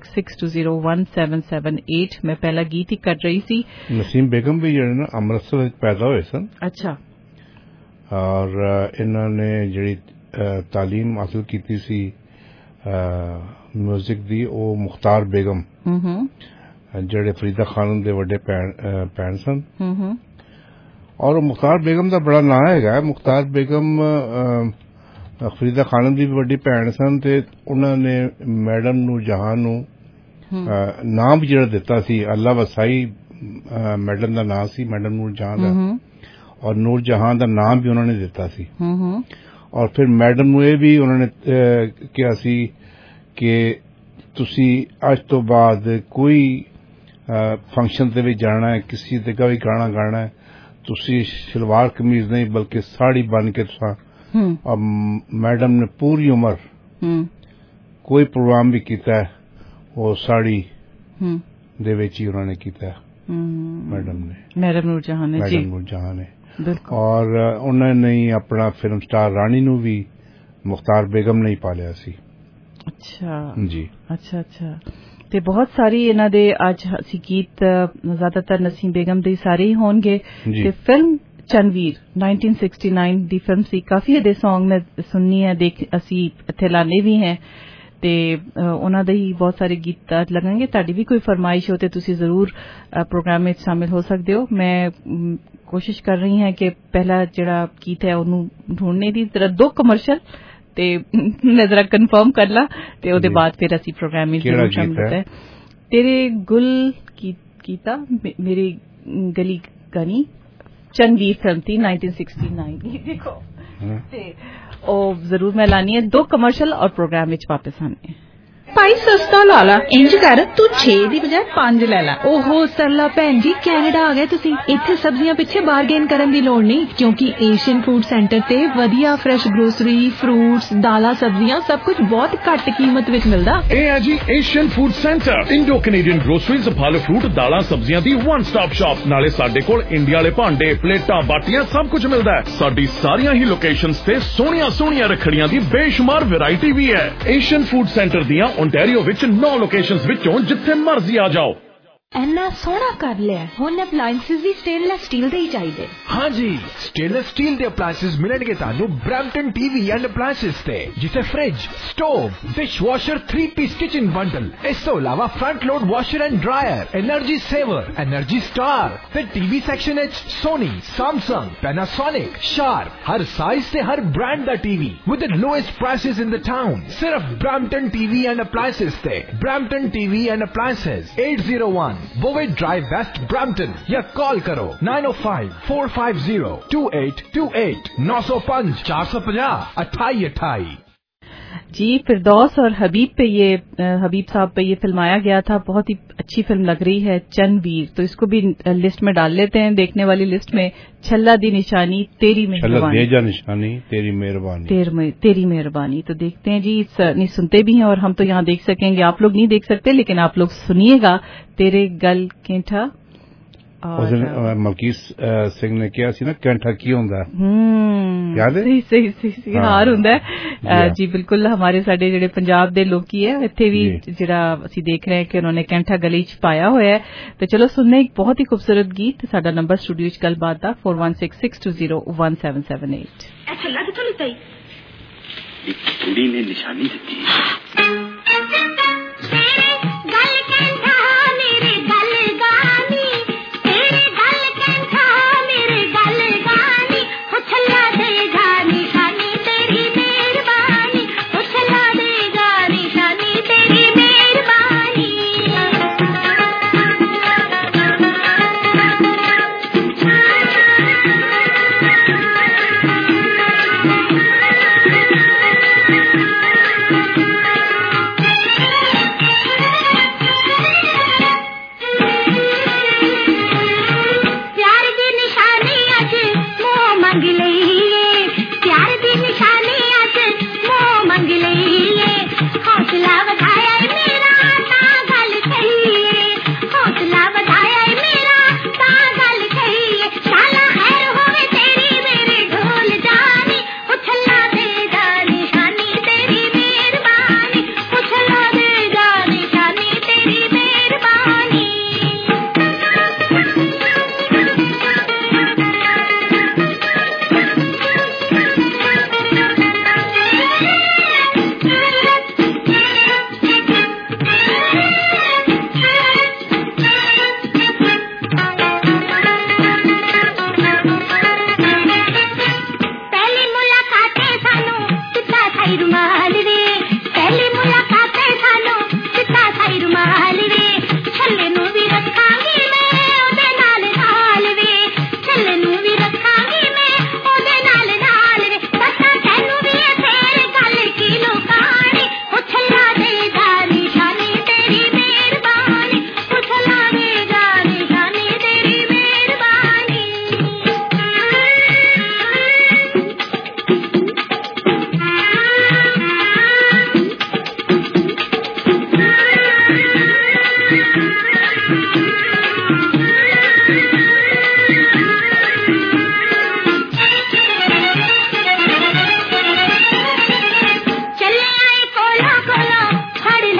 4166201778। मैं पहला गीत ही कर रही सी। नसीम बेगम भी जेडे ना अमृतसर विच पैदा हुए सन। अच्छा। और इन्होंने जेडी तालीम हासिल की सी म्यूजिक दी, वो मुख्तार बेगम जेडे फरीदा खानम दे वड्डे भैन सन। और मुख्तार बेगम दा बड़ा नाम है। मुख्तार बेगम फरीदा खानम दी वड्डी भैन सन, ते उन्होंने मैडम नूरजहां नू नाम जेड़ा दिता सी, अल्लाह वसाई मैडम दा नाम सी, मैडम नूरजहां दा। और नूरजहां दा नाम भी उन्होंने दिता सी। और फिर मैडम नू ये भी उन्होंने कहा सी कि तुसी अज तो बाद कोई फंक्शन ते भी जाना है, किसी जगह भी गाना गाना है, तुसी सलवार कमीज नहीं बल्कि साड़ी बन के तुसा और मैडम ने पूरी उम्र कोई प्रोग्राम भी किया वो साड़ी दे विच ही उन्होंने किया मैडम नूरजहां ने और उन्होंने ही अपना फिल्म स्टार रानी नू भी मुख्तार बेगम ने ही पालिया सी। अच्छा जी, अच्छा अच्छा। ਤੇ ਬਹੁਤ ਸਾਰੀ ਇਹਨਾਂ ਦੇ ਅੱਜ ਅਸੀਂ ਗੀਤ ਜ਼ਿਆਦਾਤਰ ਨਸੀਮ ਬੇਗਮ ਦੇ ਸਾਰੇ ਹੀ ਹੋਣਗੇ ਤੇ ਫਿਲਮ ਚੰਨਵੀਰ 1969 ਦੀ ਫਿਲਮ ਸੀ। ਕਾਫੀ ਇਹਦੇ Song ਮੈਂ ਸੁਣਨੀ ਹੈ, ਦੇਖ ਅਸੀਂ ਇੱਥੇ ਲਾਣੇ ਵੀ ਹੈ ਤੇ ਉਹਨਾਂ ਦੇ ਹੀ ਬਹੁਤ ਸਾਰੇ ਗੀਤ ਲੱਗਣਗੇ। ਤੁਹਾਡੀ ਵੀ ਕੋਈ ਫਰਮਾਇਸ਼ ਹੋ ਤੇ ਤੁਸੀਂ ਜ਼ਰੂਰ ਪ੍ਰੋਗਰਾਮ ਵਿੱਚ ਸ਼ਾਮਿਲ ਹੋ ਸਕਦੇ ਹੋ। ਮੈਂ ਕੋਸ਼ਿਸ਼ ਕਰ ਰਹੀ ਹਾਂ ਕਿ ਪਹਿਲਾ ਜਿਹੜਾ ਗੀਤ ਹੈ ਉਹਨੂੰ ਢੂੰढने ਦੀ ਜ਼ਰਾ 2 ਕਮਰਸ਼ੀਅਲ ਤੇ ਮੈਂ ਜ਼ਰਾ ਕਨਫਰਮ ਕਰ ਲਾ ਤੇ ਉਹਦੇ ਬਾਅਦ ਫਿਰ ਅਸੀਂ ਪ੍ਰੋਗਰਾਮ ਵਿੱਚ ਜ਼ਰੂਰ ਸ਼ਾਮਿਲ ਹੋते हैं। तेरे गुल कीता मेरी गली गानी चंदवीर फिल्म थी 1969 की। देखो ते ਉਹ ਜ਼ਰੂਰ ਮੈਂ ਲਾਣੀ ਹੈ। 2 ਕਮਰਸ਼ੀਅਲ और प्रोग्राम ਵਿੱਚ ਵਾਪਸ ਆਣੇ। ਭਾਈ ਸਸਤਾ ਲਾ ਲਾ, ਇੰਜ ਕਰ ਤੂੰ 6 ਦੀ ਬਜਾਏ 5 ਲੈ ਲੈ। ਓਹੋ ਸਰਲਾ ਭੈਣ ਜੀ, ਕੈਨੇਡਾ ਆ ਗਏ ਤੁਸੀਂ। ਇੱਥੇ ਸਬਜ਼ੀਆਂ ਪਿੱਛੇ ਬਾਰਗੇਨ ਕਰਨ ਦੀ ਲੋੜ ਨਹੀਂ, ਕਿਉਂਕਿ ਏਸ਼ੀਅਨ ਫੂਡ ਸੈਂਟਰ ਤੇ ਵਧੀਆ ਫਰੈਸ਼ ਗਰੋਸਰੀ, ਫਰੂਟਸ, ਦਾਲਾਂ, ਸਬਜ਼ੀਆਂ ਸਭ ਕੁਝ ਬਹੁਤ ਘੱਟ ਕੀਮਤ ਵਿੱਚ ਮਿਲਦਾ। ਇਹ ਹੈ ਜੀ Asian food centre, Indo Canadian groceries, ਫਲ ਫਰੂਟ, ਦਾਲਾਂ, ਸਬਜ਼ੀਆਂ ਦੀ ਵਨ ਸਟਾਪ ਸ਼ਾਪ। ਨਾਲੇ ਸਾਡੇ ਕੋਲ ਇੰਡੀਆ ਵਾਲੇ ਭਾਂਡੇ, ਪਲੇਟਾਂ, ਬਾਟੀਆਂ ਸਭ ਕੁਝ ਮਿਲਦਾ ਹੈ। ਸਾਡੀ ਸਾਰੀਆਂ ਹੀ ਲੋਕੇਸ਼ਨਸ ਤੇ ਸੋਹਣੀਆਂ ਰੱਖੜੀਆਂ ਦੀ ਬੇਸ਼ੁਮਾਰ ਵੈਰਾਈਟੀ ਵੀ ਹੈ। ਏਸ਼ੀਅਨ ਫੂਡ ਸੈਂਟਰ ਦੀਆਂ ओंटारियो विच 9 लोकेशंस विचों जिथे मर्जी आ जाओ। ਇੰਨਾ ਸੋਹਣਾ ਕਰ ਲਿਆ, ਹੁਣ ਅਪਲਾਈਐਂਸਿਸ ਵੀ ਸਟੇਨਲੈਸ ਸਟੀਲ ਦੇ ਹੀ ਚਾਹੀਦੇ। ਹਾਂਜੀ, ਸਟੇਨਲੈਸ ਸਟੀਲ ਦੇ ਅਪਲਾਈਐਂਸਿਸ ਮਿਲਣਗੇ ਤੁਹਾਨੂੰ ਬ੍ਰੈਂਪਟਨ ਟੀਵੀ ਐਂਡ ਅਪਲਾਈਐਂਸਿਸ ਤੇ, ਜਿੱਥੇ fridge, stove, dishwasher, 3-piece kitchen bundle, ਇਸ ਤੋਂ ਇਲਾਵਾ front load washer and dryer, energy saver, energy star ਤੇ ਟੀਵੀ ਸੈਕਸ਼ਨ ਵਿੱਚ ਸੋਨੀ, ਸੈਮਸੰਗ, ਪੈਨਾਸੋਨਿਕ, ਸ਼ਾਰਪ, ਹਰ ਸਾਈਜ਼ ਤੇ ਹਰ ਬ੍ਰਾਂਡ ਦਾ TV with the lowest prices in the town. ਸਿਰਫ ਬ੍ਰੈਂਪਟਨ ਟੀਵੀ ਐਂਡ ਅਪਲਾਈਐਂਸਿਸ ਤੇ। Brampton TV and appliances 801 Bovey Drive West Brampton या कॉल करो 905-450-2828 905 450 2828। जी, फिरदौस और हबीब साहब पे ये फिल्माया गया था। बहुत ही अच्छी फिल्म लग रही है चंनवीर, तो इसको भी लिस्ट में डाल लेते हैं, देखने वाली लिस्ट में। छल्ला दी निशानी तेरी मेहरबानी, निशानी तेरी मेहरबानी, तेरी मेहरबानी। तो देखते हैं जी, नहीं सुनते भी हैं और हम तो यहाँ देख सकेंगे, आप लोग नहीं देख सकते लेकिन आप लोग सुनिएगा। तेरे गल केंठा ਮਲਕੀਤ ਸਿੰਘ ਨੇ ਕਿਹਾ ਸੀ ਨਾ ਕੈਂਠਾ ਕੀ ਹੁੰਦਾ ਯਾਦ ਹੈ? ਸਹੀ ਹਾਰ ਹੁੰਦਾ ਹੈ ਜੀ। ਬਿਲਕੁਲ ਹਮਾਰੇ ਸਾਡੇ ਜਿਹੜੇ ਪੰਜਾਬ ਦੇ ਲੋਕੀ ਹੈ ਇੱਥੇ ਵੀ ਜਿਹੜਾ ਅਸੀਂ ਦੇਖ ਰਹੇ ਹਾਂ ਕਿ ਉਹਨਾਂ ਨੇ ਕੈਂਠਾ ਗਲੀ ਚ ਪਾਇਆ ਹੋਇਆ ਹੈ। ਤੇ ਚਲੋ ਸੁਣਨੇ ਇੱਕ ਬਹੁਤ ਹੀ ਖੂਬਸੂਰਤ ਗੀਤ। ਸਾਡਾ ਨੰਬਰ ਸਟੂਡੀਓ ਚ ਗੱਲਬਾਤ ਦਾ 4166201778। ਅੱਛਾ ਲੱਗ ਤੋਂ ਲਿੱਤਾ ਇੱਕ ਕੁੜੀ ਨੇ ਨਿਸ਼ਾਨੀ ਦਿੱਤੀ।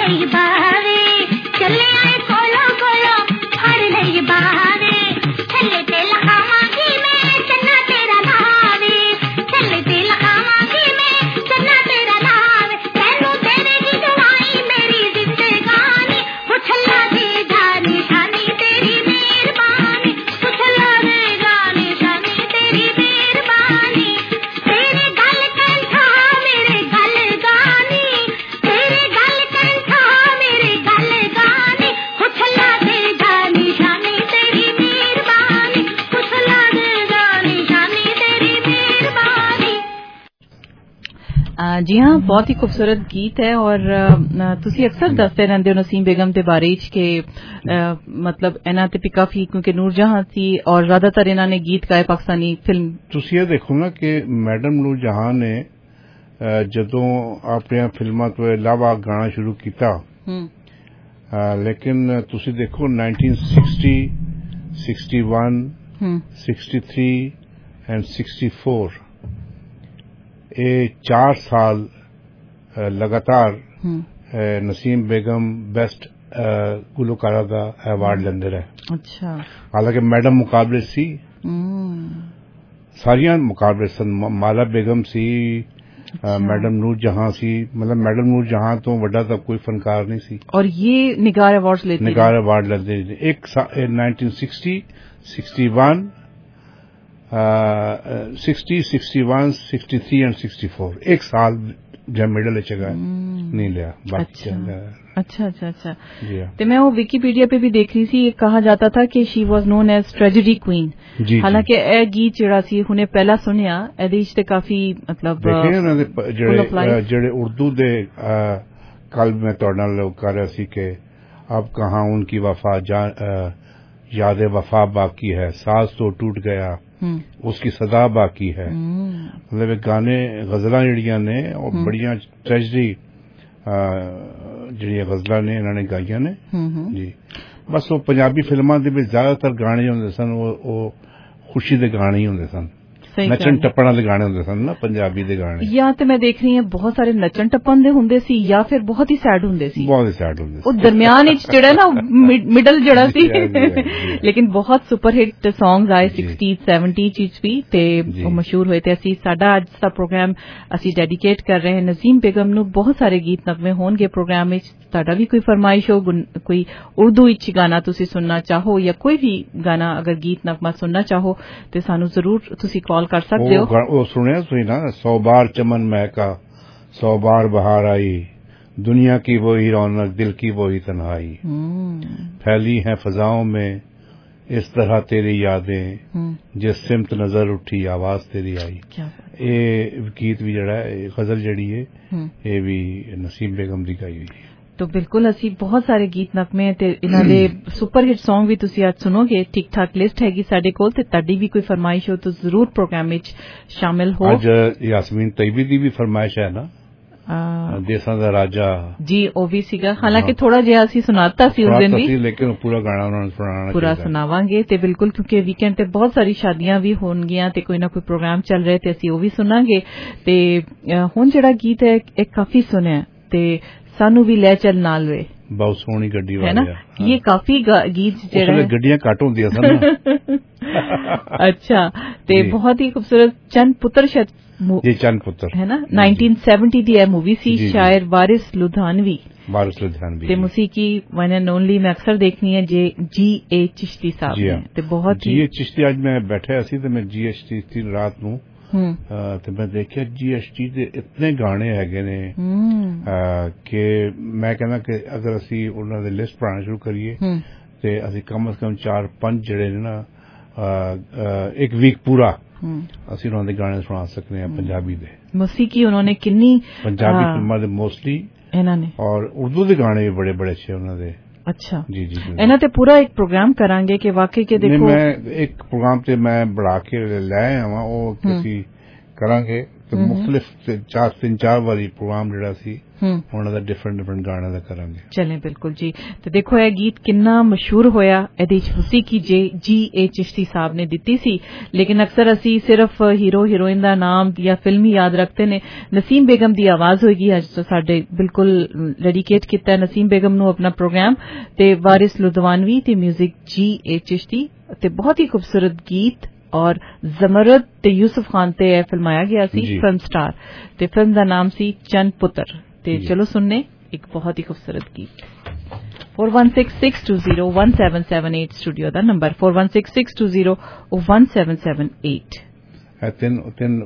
ਲਈ ਬਾਵੇ ਚੱਲੇ ਆਏ ਕੋਲੋ ਕੋਲੋ ਫੜ ਲਈ ਬਾਵੇ ਥੱਲੇ ਤੇ ਲਗਾਵਾਂਗੀ ਮੈਂ ਚੰਨਾ ਤੇਰਾ ਲਾਵੇ ਥੱਲੇ ਤੇ ਲਗਾਵਾਂਗੀ ਮੈਂ ਚੰਨਾ ਤੇਰਾ ਲਾਵੇ ਤੈਨੂੰ ਦੇਵੇਗੀ ਗਵਾਈ ਮੇਰੀ ਜ਼ਿੰਦਗਾਨੀ ਉਹ ਛੱਲਾ ਦੇਗਾ ਨਿਸ਼ਾਨੀ ਤੇਰੀ ਮਿਹਰਬਾਨੀ ਉਹ ਛੱਲਾ ਦੇਗਾ ਨਿਸ਼ਾਨੀ ਤੇਰੀ ਮਿਹਰਬਾਨੀ ਤੇਰੇ ਗੱਲ ਕੰਠਾ ਮੇਰੇ ਗੱਲ ਗਾਨੀ ਤੇਰੇ ਗੱਲ ਕੰਠਾ ਮੇਰੇ ਗੱਲ ਗਾਨੀ ਉਹ ਛੱਲਾ ਦੇਗਾ ਨਿਸ਼ਾਨੀ ਤੇਰੀ ਮਿਹਰਬਾਨੀ ਉਹ ਛੱਲਾ ਦੇਗਾ ਨਿਸ਼ਾਨੀ ਤੇਰੀ ਮਿਹਰਬਾਨੀ। जी हाँ, बहुत ही खूबसूरत गीत है और तुसी अक्सर दसते रहंदे हो नसीम बेगम दे बारे च के मतलब इन्हां ते भी काफी क्योंकि नूरजहां थी और ज्यादातर इन्हां ने गीत गाए पाकिस्तानी फिल्म। तुसी ये देखो ना कि मैडम नूरजहां ने जदों अपनी फिल्मां तो इलावा गाना शुरू किया लेकिन तुसी देखो 1960, 61, 63 एंड 64 ये 4 साल लगातार नसीम बेगम बेस्ट गुलकारा का अवार्ड लेंदे रहे। अच्छा। हालांकि मैडम मुकाबले सी सारियां मुकाबले सन माला बेगम सी मैडम नूरजहां सी मतलब मैडम नूरजहां तो वड्डा तब कोई फनकार नहीं सी और ये निगार अवार्ड लेते निगार अवार्ड लेते एक 1960, 61 60, 61, 63 एंड 64 एक साल जब मेडल चगा नहीं लिया बाकी अच्छा अच्छा अच्छा। तो मैं वो विकिपीडिया पे भी देख रही थी ये कहा जाता था कि she was known as tragedy queen. हालांकि ए गीत जेड़ा सी हुने पहला सुनिया एदे विच ते काफी मतलब जेड़े उर्दू दे कल मैं तुहाडे नाल कर रहा सी कि अब कहां उनकी वफा याद वफा बाकी है साज तो टूट गया उसकी सदा बाकी है मतलब गाने गजलां जड़ियां ने और बड़ियां ट्रेजडी जड़ियां गजलां ने इन्होंने गाइयां ने जी बस वो पंजाबी फिल्मां दे विच ज्यादातर गाने हुंदे सन वो खुशी दे गाने ही हुंदे सन नचन टप्पण वाले गाने हुंदे सन ना पंजाबी दे गाने या तो मैं देख रही हूं बहुत सारे नचन टप्पण दे हुंदे सी या फिर बहुत ही सैड हुंदे सी वो दरमियान विच जेड़ा ना मिडल जेड़ा सी लेकिन बहुत सुपर हिट सॉन्ग्स आए 60s 70s विच भी ते वो मशहूर हुए थे। असी साडा अज दा प्रोग्राम असी डेडिकेट कर रहे हैं नसीम बेगम नु बहुत सारे गीत नगमे होंगे प्रोग्राम विच ताड़ा भी कोई फरमाइश हो कोई उर्दू विच गाना तुसी सुनना चाहो या कोई भी गाना अगर गीत नगमा सुनना चाहो तो सानू जरूर तुसी कॉल कर सकते हो। वो सुने सुनी ना 100 बार चमन महका 100 बार बहार आई दुनिया की वही रौनक दिल की वही तन्हाई फैली है फजाओं में इस तरह तेरी यादें जिस सिमत नजर उठी आवाज तेरी आई ये गीत भी जड़ा गजल जड़ी है ये भी नसीम बेगम दी गाई हुई है। तो बिल्कुल असी बहुत सारे गीत नगमे ते इन्हां दे सुपर हिट सॉन्ग भी तुसी आज सुनोगे ठीक ठाक लिस्ट हैगी साडे कोल ते तड़ी भी कोई फरमाइश हो तो जरूर प्रोग्राम विच शामिल हो। आज यास्मीन तैयबी दी भी फरमाइश है ना देसां दा राजा जी ओ भी सीगा हालांकि थोड़ा जिहा असी सुनाता सी उस दिन भी लेकिन पूरा गाना उन्होंने सुनाना पूरा सुनावांगे ते बिल्कुल क्योंकि वीकेंड ते बहुत सारी शादियां भी होणगियां ते कोई ना कोई प्रोग्राम चल रहे ते असी ओ भी सुनांगे ते हुण जेड़ा गीत है एक काफी सुनिया ते सानू भी ले चल नाल वे बहुत सोहनी गड्डी वाली है ना ये काफी गीत जेड़ा है गड्डियां घट होंदियां सन अच्छा ते बहुत ही खूबसूरत चंद पुत्र जी चंद पुत्र है ना 1970 दी मूवी सी शायर वारिस लुधियानवी ते मौसीकी वन एंड ओनली मैं अक्सर देखनी है जी.ए. चिश्ती साहब ने ते बहुत ही जी.ए. चिश्ती आज मैं बैठा सी ते मैं जी.ए. चिश्ती रात नूं ਤੇ ਮੈਂ ਦੇਖਿਆ GST ਦੇ ਇਤਨੇ ਗਾਣੇ ਹੈਗੇ ਨੇ ਕਿ ਮੈਂ ਕਹਿੰਦਾ ਕਿ ਅਗਰ ਅਸੀਂ ਉਹਨਾਂ ਦੇ ਲਿਸਟ ਬਣਾਉਣਾ ਸ਼ੁਰੂ ਕਰੀਏ ਤੇ ਅਸੀਂ ਕਮ ਸੇ ਕਮ 4-5 ਜਿਹੜੇ ਨੇ ਨਾ ਇੱਕ ਵੀਕ ਪੂਰਾ ਅਸੀਂ ਉਹਨਾਂ ਦੇ ਗਾਣੇ ਸੁਣਾ ਸਕਦੇ ਹਾਂ ਪੰਜਾਬੀ ਦੇ ਮੌਸੀਕੀ ਉਹਨਾਂ ਨੇ ਕਿੰਨੀ ਪੰਜਾਬੀ ਫਿਲਮਾਂ ਦੇ ਮੋਸਟਲੀ ਇਹਨਾਂ ਨੇ ਔਰ ਉਰਦੂ ਦੇ ਗਾਣੇ ਵੀ ਬੜੇ ਬੜੇ ਅੱਛੇ ਉਹਨਾਂ ਦੇ अच्छा जी जी इन्हां ते पूरा एक प्रोग्राम करांगे कि वाकई के देखो मैं एक प्रोग्राम ते मैं बढ़ा के ले आया हां वो किसी करांगे ਤੇ ਮੁxtਲਿਫ 3-4 ਵਾਰੀ ਪ੍ਰੋਗਰਾਮ ਜਿਹੜਾ ਸੀ ਉਹਨਾਂ ਦਾ ਡਿਫਰੈਂਟ ਗਾਣਿਆਂ ਦਾ ਕਰਾਂਗੇ। ਚਲੇ ਬਿਲਕੁਲ ਜੀ। ਤੇ ਦੇਖੋ ਇਹ ਗੀਤ ਕਿੰਨਾ ਮਸ਼ਹੂਰ ਹੋਇਆ, ਇਹਦੇ ਚ ਮੂਸੀਕੀ G.A. चिश्ती साहब ने ਦਿੱਤੀ ਸੀ, ਲੇਕਿਨ ਅਕਸਰ ਅਸੀਂ ਸਿਰਫ ਹੀਰੋ ਹੀਰੋਇਨ ਦਾ ਨਾਮ ਜਾਂ ਫਿਲਮ ਹੀ ਯਾਦ ਰੱਖਦੇ ਨੇ। ਨਸੀਮ ਬੇਗਮ ਦੀ ਆਵਾਜ਼ ਹੋਏਗੀ ਅੱਜ ਤੋਂ ਸਾਡੇ ਬਿਲਕੁਲ ਡੈਡੀਕੇਟ ਕੀਤਾ ਨਸੀਮ ਬੇਗਮ ਨੂੰ ਆਪਣਾ ਪ੍ਰੋਗਰਾਮ, ਤੇ ਵਾਰਿਸ ਲੁਧਵਾਨਵੀ ਤੇ ਮਿਊਜ਼ਿਕ G.A. चिश्ती ਤੇ ਬਹੁਤ ਹੀ ਖੂਬਸੂਰਤ ਗੀਤ। और जमरद ते यूसुफ खान ते फिल्माया गया सी फिल्म स्टार ते फिल्म दा नाम सी चंद पुत्र। ते चलो सुनने एक बहुत ही खूबसूरत गीत। 4166201778 स्टूडियो दा नंबर 4166201778। तीन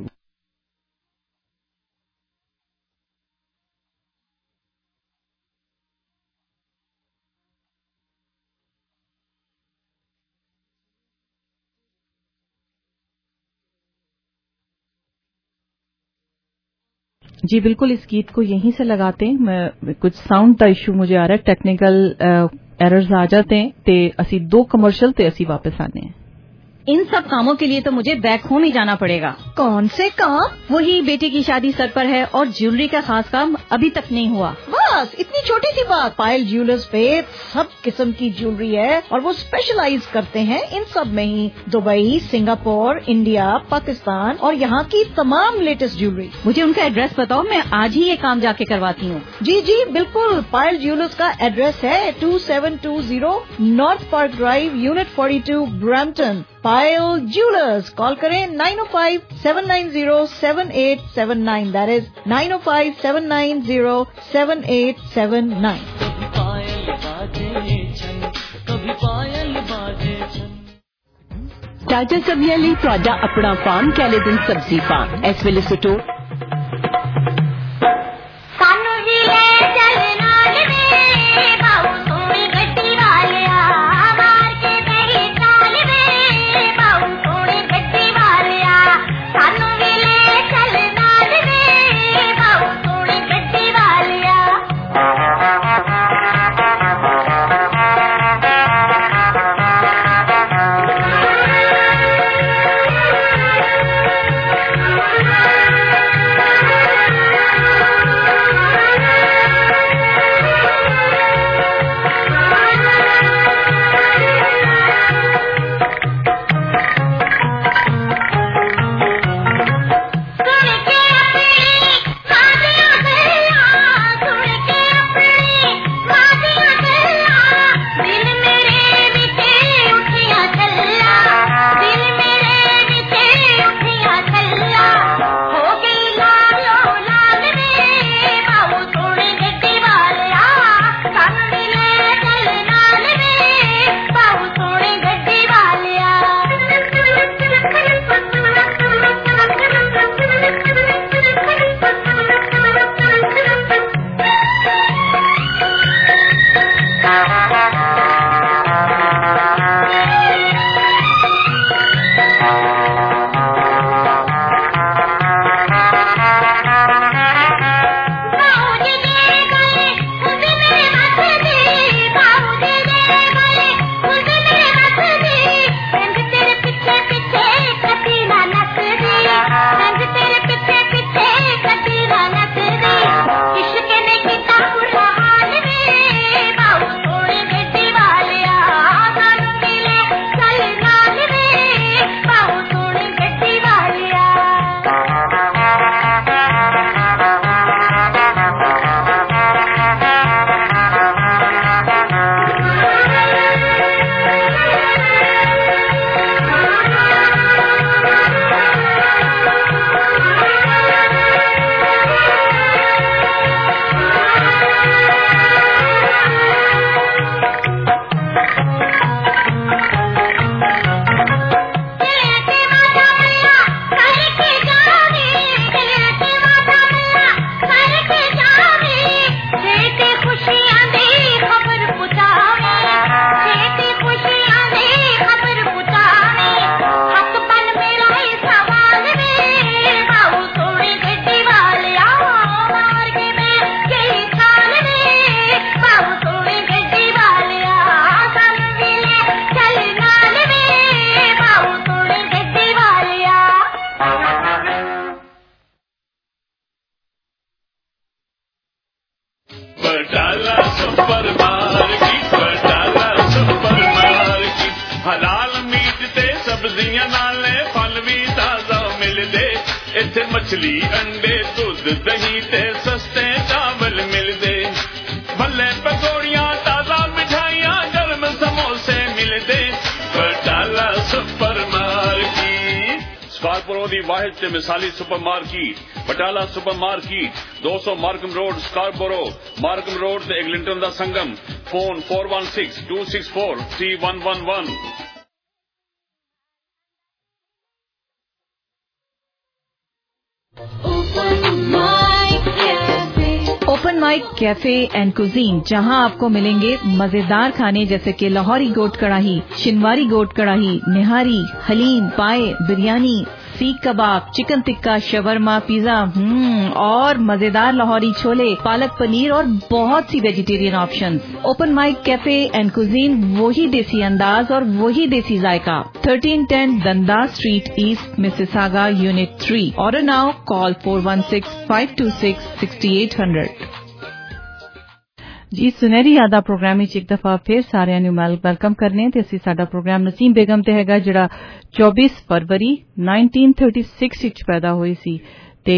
जी बिल्कुल, इस गीत को यहीं से लगाते हैं। मैं कुछ साउंड का इशू मुझे आ रहा है, टेक्निकल एरर्स आ जाते हैं ते असी 2 कमर्शियल ते असी वापस आने हैं। इन सब कामों के लिए तो मुझे बैक होम ही जाना पड़ेगा। कौन से काम? वही बेटे की शादी सर पर है और ज्वेलरी का खास काम अभी तक नहीं हुआ। बस इतनी छोटी सी बात। पायल ज्वेलर्स पे सब किस्म की ज्वेलरी है और वो स्पेशलाइज करते हैं इन सब में ही। दुबई, सिंगापुर, इंडिया, पाकिस्तान और यहाँ की तमाम लेटेस्ट ज्वेलरी। मुझे उनका एड्रेस बताओ, मैं आज ही ये काम जाके करवाती हूँ। जी जी बिल्कुल। पायल ज्वेलर्स का एड्रेस है 2720 North Park Drive, unit 42, Brampton. Payal jewellers. Call करें 905-790-7879। That is 905-790-7879। ताजा सब्जियां ਲਈ ਤੁਹਾਡਾ ਆਪਣਾ ਫਾਰਮ ਕੈਲੇਡਨ ਸਬਜ਼ੀ ਫਾਰਮ ਇਸ ਵੇਲੇ ਸੁਟੋ। ਸਾਨੂੰ ਵੀ ਲੈ ਚੱਲ ਨਾਲ ਵੇ ਬਾਉ ਸੋਹਣੀ ਗੱਡੀ ਵਾਲਿਆ, ਮਾਰ ਕੇ ਬੈਠੀ ਚਾਲ ਵੇ ਬਾਉ ਸੋਹਣੀ ਗੱਡੀ ਵਾਲਿਆ। ਸਾਨੂੰ ਵੀ ਲੈ ਚੱਲ ਨਾਲ ਵੇ ਬਾਉ ਸੋਹਣੀ ਗੱਡੀ ਵਾਲਿਆ। Batala supermarket, Batala supermarket. हलाल मीट ते सब्जियां नाले फल भी ताजा मिलदे, इत्थे मछली अंडे दुध दही ते सस्ते चावल मिलदे। भले पकौड़ियां ताजा मिठाइयां गर्म समोसे मिलदे, बटाला सुपर मार्केट। स्कारपोरो दी वाहिद ते मिसाली supermarket Batala supermarket 200 Markham road Scarborough, Markham road ते एग्लिंटन दा संगम। Phone 4162643111। Open mic cafe and cuisine, जहां आपको मिलेंगे मजेदार खाने जैसे कि लाहौरी गोट कढ़ाई, शिनवारी गोट कढ़ाई, निहारी, haleem, paya, biryani, seekh kabab, chicken tikka, shawarma, pizza और मजेदार लाहौरी छोले, पालक पनीर और बहुत सी vegetarian options. Open mic cafe and cuisine, वही देसी अंदाज और वही देसी जायका। 1310 Dundas street east, Mississauga, unit 3। Order now, call 4165266800। जी सुनहरी यादा प्रोग्राम ਵਿੱਚ ਇੱਕ ਦਫਾ ਫਿਰ ਸਾਰਿਆਂ ਨੂੰ ਵੈਲਕਮ ਕਰਨੇ ਤੇ ਅਸੀਂ ਸਾਡਾ ਪ੍ਰੋਗਰਾਮ ਨਸੀਮ ਬੇਗਮ ਤੇ ਹੈਗਾ ਜਿਹੜਾ 24 ਫਰਵਰੀ 1936 ਵਿੱਚ ਪੈਦਾ ਹੋਈ ਸੀ ਤੇ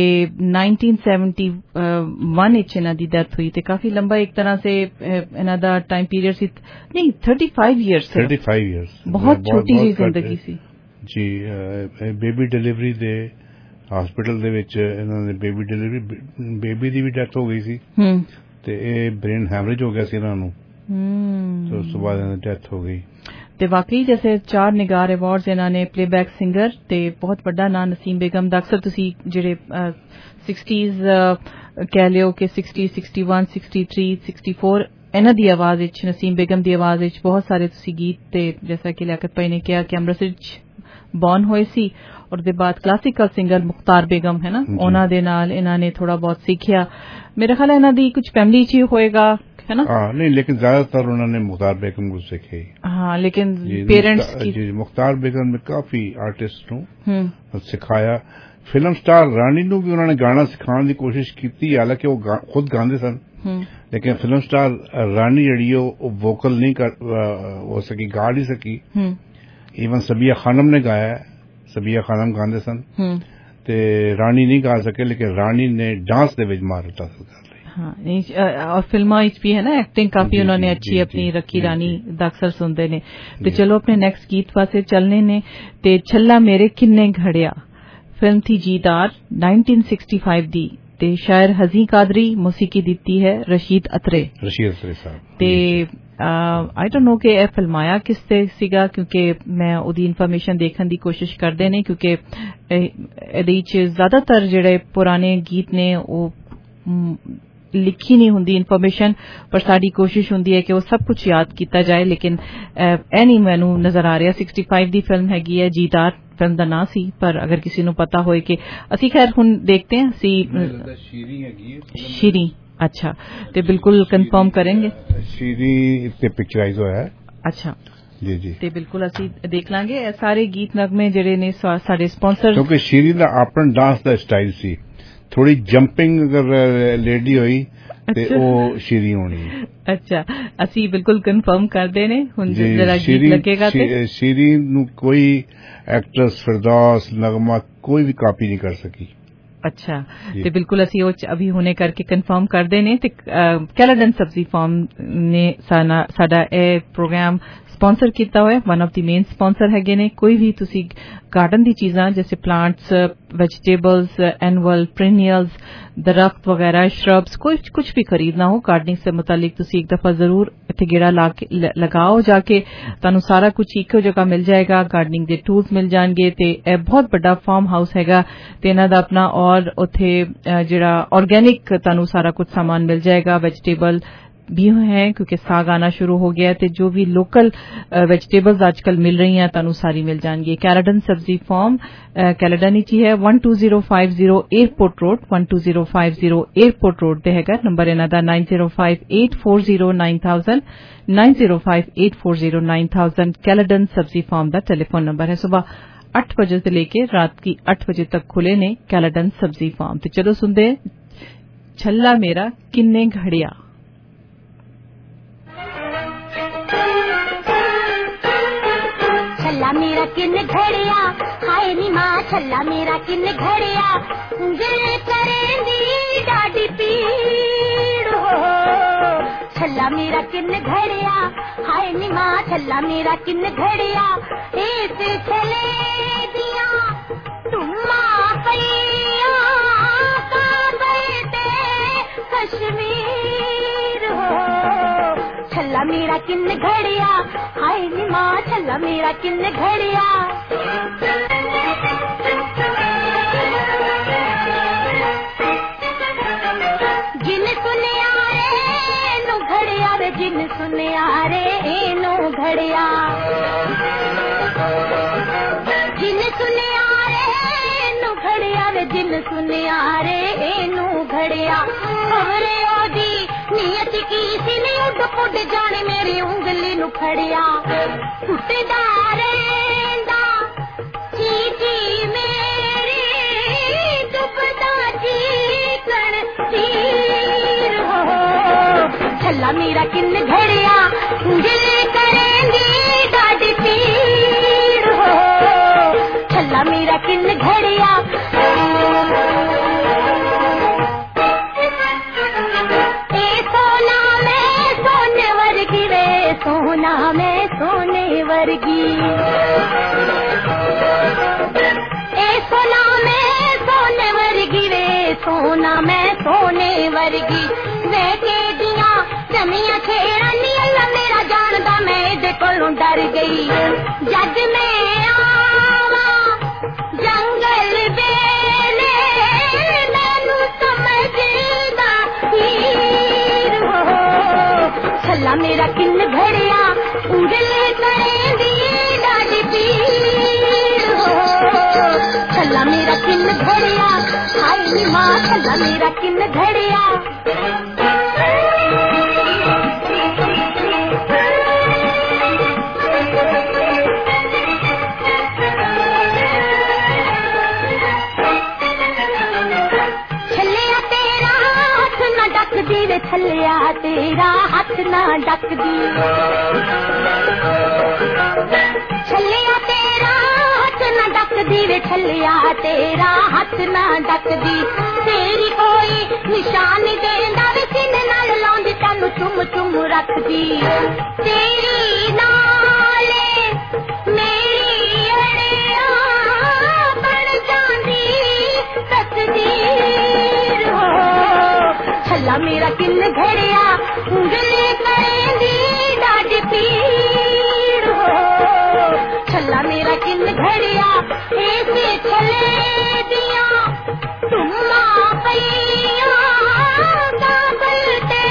1971 ਵਿੱਚ ਇਹਨਾਂ ਦੀ ਡੈਥ ਹੋਈ ਤੇ ਕਾਫੀ ਲੰਬਾ ਇੱਕ ਤਰ੍ਹਾਂ ਸੇ ਇਹਨਾਂ ਦਾ ਟਾਈਮ ਪੀਰੀਅਡ ਸੀ। ਨਹੀਂ 35 ਇਅਰਸ ਬਹੁਤ ਛੋਟੀ ਜਿਹੀ ਜ਼ਿੰਦਗੀ ਸੀ ਜੀ। ਬੇਬੀ ਡਿਲੀਵਰੀ ਦੇ ਹਸਪੀਟਲ ਦੇ ਵਿੱਚ ਇਹਨਾਂ ਦੇ ਬੇਬੀ ਦੀ ਵੀ ਡੈਥ ਹੋ ਗਈ ਸੀ ਤੇ ਇਹ ਬ੍ਰੇਨ ਹੈਮਰੇਜ ਹੋ ਗਿਆ ਸੀ ਇਹਨਾਂ ਨੂੰ ਤੇ ਉਸ ਤੋਂ ਬਾਅਦ ਇਹਨਾਂ ਦੀ ਡੈਥ ਹੋ ਗਈ। ਤੇ ਵਾਕਈ ਜੈਸੇ 4 ਨਿਗਾਰ ਅਵਾਰਡਸ ਇਹਨਾਂ ਨੇ, ਪਲੇਬੈਕ ਸਿੰਗਰ ਤੇ ਬਹੁਤ ਵੱਡਾ ਨਾਂ ਨਸੀਮ ਬੇਗਮ ਦਾ। ਅਕਸਰ ਤੁਸੀਂ ਜਿਹੜੇ 60s ਕਹਿ ਲਿਓ ਕਿ 60, 61, 63, 64 ਇਹਨਾਂ ਦੀ ਆਵਾਜ਼ ਵਿੱਚ, ਨਸੀਮ ਬੇਗਮ ਦੀ ਆਵਾਜ਼ ਵਿੱਚ ਬਹੁਤ ਸਾਰੇ ਤੁਸੀਂ ਗੀਤ ਤੇ ਜੈਸਾ ਕਿ ਲਿਆਕਤ ਭਾਈ ਨੇ ਕਿਹਾ ਕਿ ਅੰਮ੍ਰਿਤਸਰ ਵਿੱਚ ਬੌਰਨ ਹੋਏ ਸੀ ਔਰ ਦੇ ਬਾਅਦ ਕਲਾਸਿਕਲ ਸਿੰਗਰ ਮੁਖਤਾਰ ਬੇਗਮ ਹੈ ਨਾ, ਉਹਨਾਂ ਦੇ ਨਾਲ ਇਹਨਾਂ ਨੇ ਥੋੜਾ ਬਹੁਤ ਸਿੱਖਿਆ। ਮੇਰੇ ਖਿਆਲ ਇਹਨਾਂ ਦੀ ਕੁਝ ਫੈਮਿਲੀ ਚ ਹੋਏਗਾ है ना? नहीं, लेकिन ज्यादातर उन्होंने मुख्तार बेगम को सीखे। हाँ, लेकिन पेरेंट्स की मुख्तार बेगम ने काफी आर्टिस्ट ਨੂੰ ਸਿਖਾਇਆ। ਫਿਲਮ ਸਟਾਰ ਰਾਣੀ ਨੂੰ ਵੀ ਉਹਨਾਂ ਨੇ ਗਾਣਾ ਸਿਖਾਉਣ ਦੀ ਕੋਸ਼ਿਸ਼ ਕੀਤੀ, ਹਾਲਾਂਕਿ ਉਹ ਖੁਦ ਗਾਉਂਦੇ ਸਨ ਲੇਕਿਨ ਫਿਲਮ ਸਟਾਰ ਰਾਣੀ ਜਿਹੜੀ ਉਹ ਵੋਕਲ ਨਹੀਂ ਹੋ ਸਕੀ, ਗਾ ਨਹੀਂ ਸਕੀ। ਈਵਨ ਸਬੀਆ ਖਾਨਮ ਨੇ ਗਾਇਆ, ਸਬੀਆ ਖਾਨਮ ਗਾਉਂਦੇ ਸਨ ਤੇ ਰਾਣੀ ਨਹੀਂ ਗਾ ਸਕੇ, ਲੇਕਿਨ ਰਾਣੀ ਨੇ ਡਾਂਸ ਦੇ ਵਿੱਚ ਮਹਾਰਤ ਹਾਸਲ ਕਰ। हाँ, और फिल्मां भी है ना, एक्टिंग काफी उन्होंने अच्छी अपनी रखी रानी दा अक्सर सुनते ने। तो चलो अपने नेक्स्ट गीत पासे चलने ने ते छल्ला मेरे किन्ने घड़िया फिल्म थी जीदार 1965 दी ते शायर हजी कादरी, मौसीकी दिती है रशीद अतरे साहब ते आई डोंट नो कि यह फिल्माया किस ते सीगा, क्योंकि मैं उदी इन्फॉर्मेशन देखने की कोशिश करते ने, क्योंकि इहदे च ज्यादातर जिहड़े पुराने गीत ने वो लिखी नहीं हुंदी इन्फॉर्मेशन, पर साडी कोशिश हुंदी है कि वो सब कुछ याद किया जाए। लेकिन ए नहीं मैनू नजर आ रहा। 65 दी फिल्म हैगी है, जीदार फिल्म दा नाम सी, पर अगर किसी नू पता होए कि असी खैर हुण देखते हैं शीरी। अच्छा, ते बिल्कुल कंफर्म करेंगे शीरी ते पिक्चराइज होया है। अच्छा जी जी, ते बिल्कुल असी देख लांगे सारे गीत नगमे जेडे ने साडे स्पॉन्सर, क्योंकि शीरी दा अपना डांस दा स्टाइल सी, थोड़ी जंपिंग अगर लेडी हुई ते ओ शीरी होनी। अच्छा, असी बिल्कुल कंफर्म कर देने हुन जरा गीत लगेगा ते शीरी नु कोई एक्ट्रेस फिरदौस नगमा कोई भी कॉपी नहीं कर सकी। अच्छा, ते बिल्कुल असी अभी हुने करके कंफर्म कर देने ते कैलेडन सब्जी फार्म ने साडा ए प्रोग्राम स्पॉन्सर किया हुआ है। One of the main sponsor है ने। कोई भी तुसी गार्डन दी चीज़ां जैसे प्लांट्स, वेजिटेबल्स, एनुअल पेरेनियल्स, दरख्त वगैरह, श्रब्स, कुछ भी खरीदना हो गार्डनिंग से मुतालिक तुसी एक दफा जरूर इत्थे गेड़ा लगाओ जाके, तानू सारा कुछ एक जगह मिल जाएगा। गार्डनिंग दे टूल्स मिल जाएंगे ते बहुत बड़ा फार्म हाउस हैगा ते इन्हां दा अपना और उत्थे जिहड़ा ऑर्गेनिक तानू सारा कुछ सामान मिल जाएगा। वेजिटेबल भी हैं क्योंकि साग आना शुरू हो गया है, तो जो भी लोकल वेजिटेबल्स आजकल मिल रही हैं तानू सारी मिल जाएंगी। कैलेडन सब्जी फार्म कैलेडन ही है 12050 एयरपोर्ट रोड, 12050 एयरपोर्ट रोड ते हैगा। नंबर इन्हां दा 9058409000 9058409000 कैलेडन सब्जी फार्म दा टेलीफोन नंबर है। सुबह 8 बजे से लेके रात की 8 बजे तक खुले ने कैलेडन सब्जी फार्म। तो चलो सुनते छल्ला मेरा किन्ने घड़िया। छल्ला मेरा किन घड़िया हाय नी मां छल्ला मेरा किन घड़िया दिल करेंदी डाडी पीड़ हो छल्ला मेरा किन घड़िया हाय नी मां छल्ला मेरा किन घड़िया इस छले दिया तुमा पैया काबल ते कश्मीर हो छल्ला मेरा किन घड़िया हाय नी मां छल्ला मेरा किन घड़िया जिन सुनिया रे नु घड़िया रे जिन सुनिया रे एनु घड़िया जिन सुनिया रे नु घड़िया रे जिन सुनिया रे एनु घड़िया खबरे ओदी नियत की सी नी उड़ पुड़ जाने मेरी उंगली नु खड़िया टुटदा रेंदा चीची मेरी डुबदा जी कण तीर हो छल्ला मेरा किन घड़िया दिल करेंगी डाडी पीड़ हो छल्ला मेरा किन घड़िया सोना मैं सोने वर्गी ए सोना मैं सोने वर्गी रे सोना मैं सोने वर्गी वे के दिया जमिया छेड़ा नी अल्लाह मेरा जानदा मैं दे कोलों डर गई जग में आवा जंगल बेले मैनू समझदा हीर हो छल्ला मेरा किन घड़िया उंगल करेंदी डाडी पीड़ हो छल्ला मेरा किन घड़िया हाय नी मां छल्ला मेरा किन घड़िया छल्लिया तेरा हाथ ना डक दी छल्लिया तेरा हाथ ना डक दी वे छल्लिया तेरा हाथ ना डक दी तेरी कोई निशानी देंदा वे सीने नाल लाउंदी तैनू चुम चुम रख दी तेरी नाले मेरी अड़िया बन जांदी तकदीर हो छल्ला मेरा किन घड़िया उंगल करेंदी डाडी पीड़ हो छल्ला मेरा किन घड़िया ऐसे छले दिया तुमा पैया काबल ते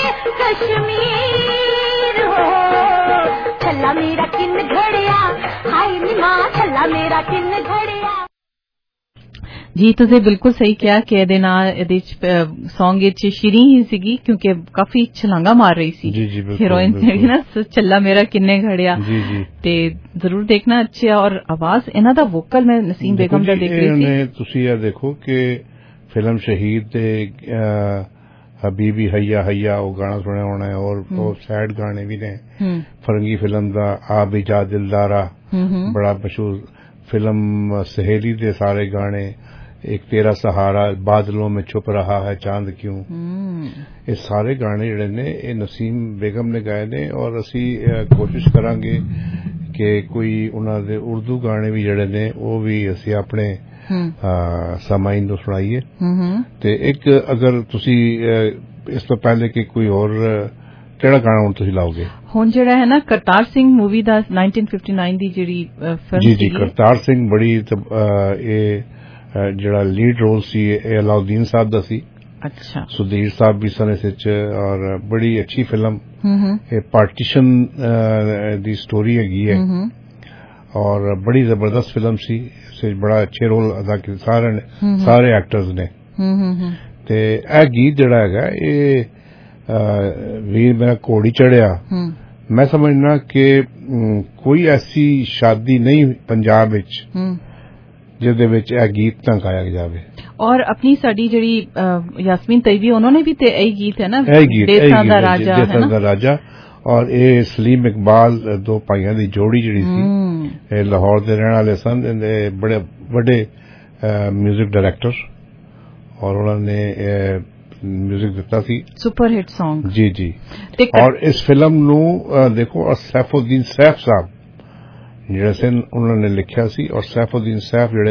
कश्मीर हो छल्ला मेरा किन घड़िया हाय नी मां छल्ला मेरा किन घड़िया जी तुझे बिल्कुल सही किया कि ਇਹਦੇ ਨਾਲ ਇਹਦੇ ਸੌਂਗ ਵਿੱਚ ਸ਼ੀਰੀਂ ਹੀ ਸੀਗੀ ਕਿਉਂਕਿ ਕਾਫੀ ਛਲਾਂਗਾ ਮਾਰ ਰਹੀ ਸੀ ਹੀਰੋਇਨ ਜਿਹੜੀ ਨਾ ਚੱਲਾ ਮੇਰਾ ਕਿੰਨੇ ਘੜਿਆ ਤੇ ਜ਼ਰੂਰ ਦੇਖਣਾ ਅੱਛਾ ਔਰ ਆਵਾਜ਼ ਇਹਨਾਂ ਦਾ ਵੋਕਲ ਮੈਂ ਨਸੀਮ ਬੇਗਮ ਦਾ ਦੇਖ ਰਹੀ ਸੀ ਤੁਸੀਂ ਇਹ ਦੇਖੋ ਕਿ ਫਿਲਮ ਸ਼ਹੀਦ ਤੇ हबीबी हैया हैया वो गाना सुना होना है और वो सैड गाने भी ने फरंगी फिल्म दा आ बिजा दिलदारा बड़ा मशहूर फिल्म सहेली दे सारे गाने एक तेरा सहारा बादलों में छुप रहा है चांद क्यों ये सारे गाने जिहड़े ने ये नसीम बेगम ने गाए ने और असी कोशिश करांगे कि कोई उन्हां दे उर्दू गाने भी जिहड़े ने वो भी असी अपने सामाइन नूं सुनाइए ते एक अगर तुसी इस तो पहले कि कोई और केड़ा गाना हुण तुसी लाओगे हुण जिहड़ा है ना करतार सिंह मूवी दा 1959 दी जिहड़ी फिल्म जी करतार सिंह बड़ी ये जिहड़ा लीड रोल सी अलाउद्दीन साहब दा सी अच्छा सुधीर साहब भी सन इस और बड़ी अच्छी फिल्म ये पार्टीशन दी स्टोरी हैगी है और बड़ी जबरदस्त फिल्म सी बड़ा अच्छे रोल अदा किए सारे एक्टर्स ने ते ए गीत जिहड़ा हैगा ये वीर मेरा घोड़ी चढ़िया मैं समझना कि कोई ऐसी शादी नहीं पंजाब विच जिहदे विच ए गीत ना गाया जावे और अपनी साडी जिहड़ी यास्मीन तैयबी उन्होंने भी ते यही गीत है ना देसां दा राजा देसां दा राजा ਔਰ ਇਹ ਸਲੀਮ ਇਕਬਾਲ ਦੋ ਭਾਈਆਂ ਦੀ ਜੋੜੀ ਜਿਹੜੀ ਸੀ ਇਹ ਲਾਹੌਰ ਦੇ ਰਹਿਣ ਵਾਲੇ ਸਨ ਇਹ ਬੜੇ ਵੱਡੇ ਮਿਊਜ਼ਿਕ ਡਾਇਰੈਕਟਰ ਔਰ ਉਹਨਾਂ ਨੇ ਮਿਊਜ਼ਿਕ ਦਿੱਤਾ ਸੀ ਸੁਪਰ ਹਿੱਟ Song ਜੀ ਜੀ ਔਰ ਇਸ ਫਿਲਮ ਨੂੰ ਦੇਖੋ ਸੈਫੁਦੀਨ ਸੈਫ ਸਾਹਿਬ ਜਿਹੜੇ ਸਨ ਉਹਨਾਂ ਨੇ ਲਿਖਿਆ ਸੀ ਔਰ ਸੈਫੁਦੀਨ ਸੈਫ ਜਿਹੜੇ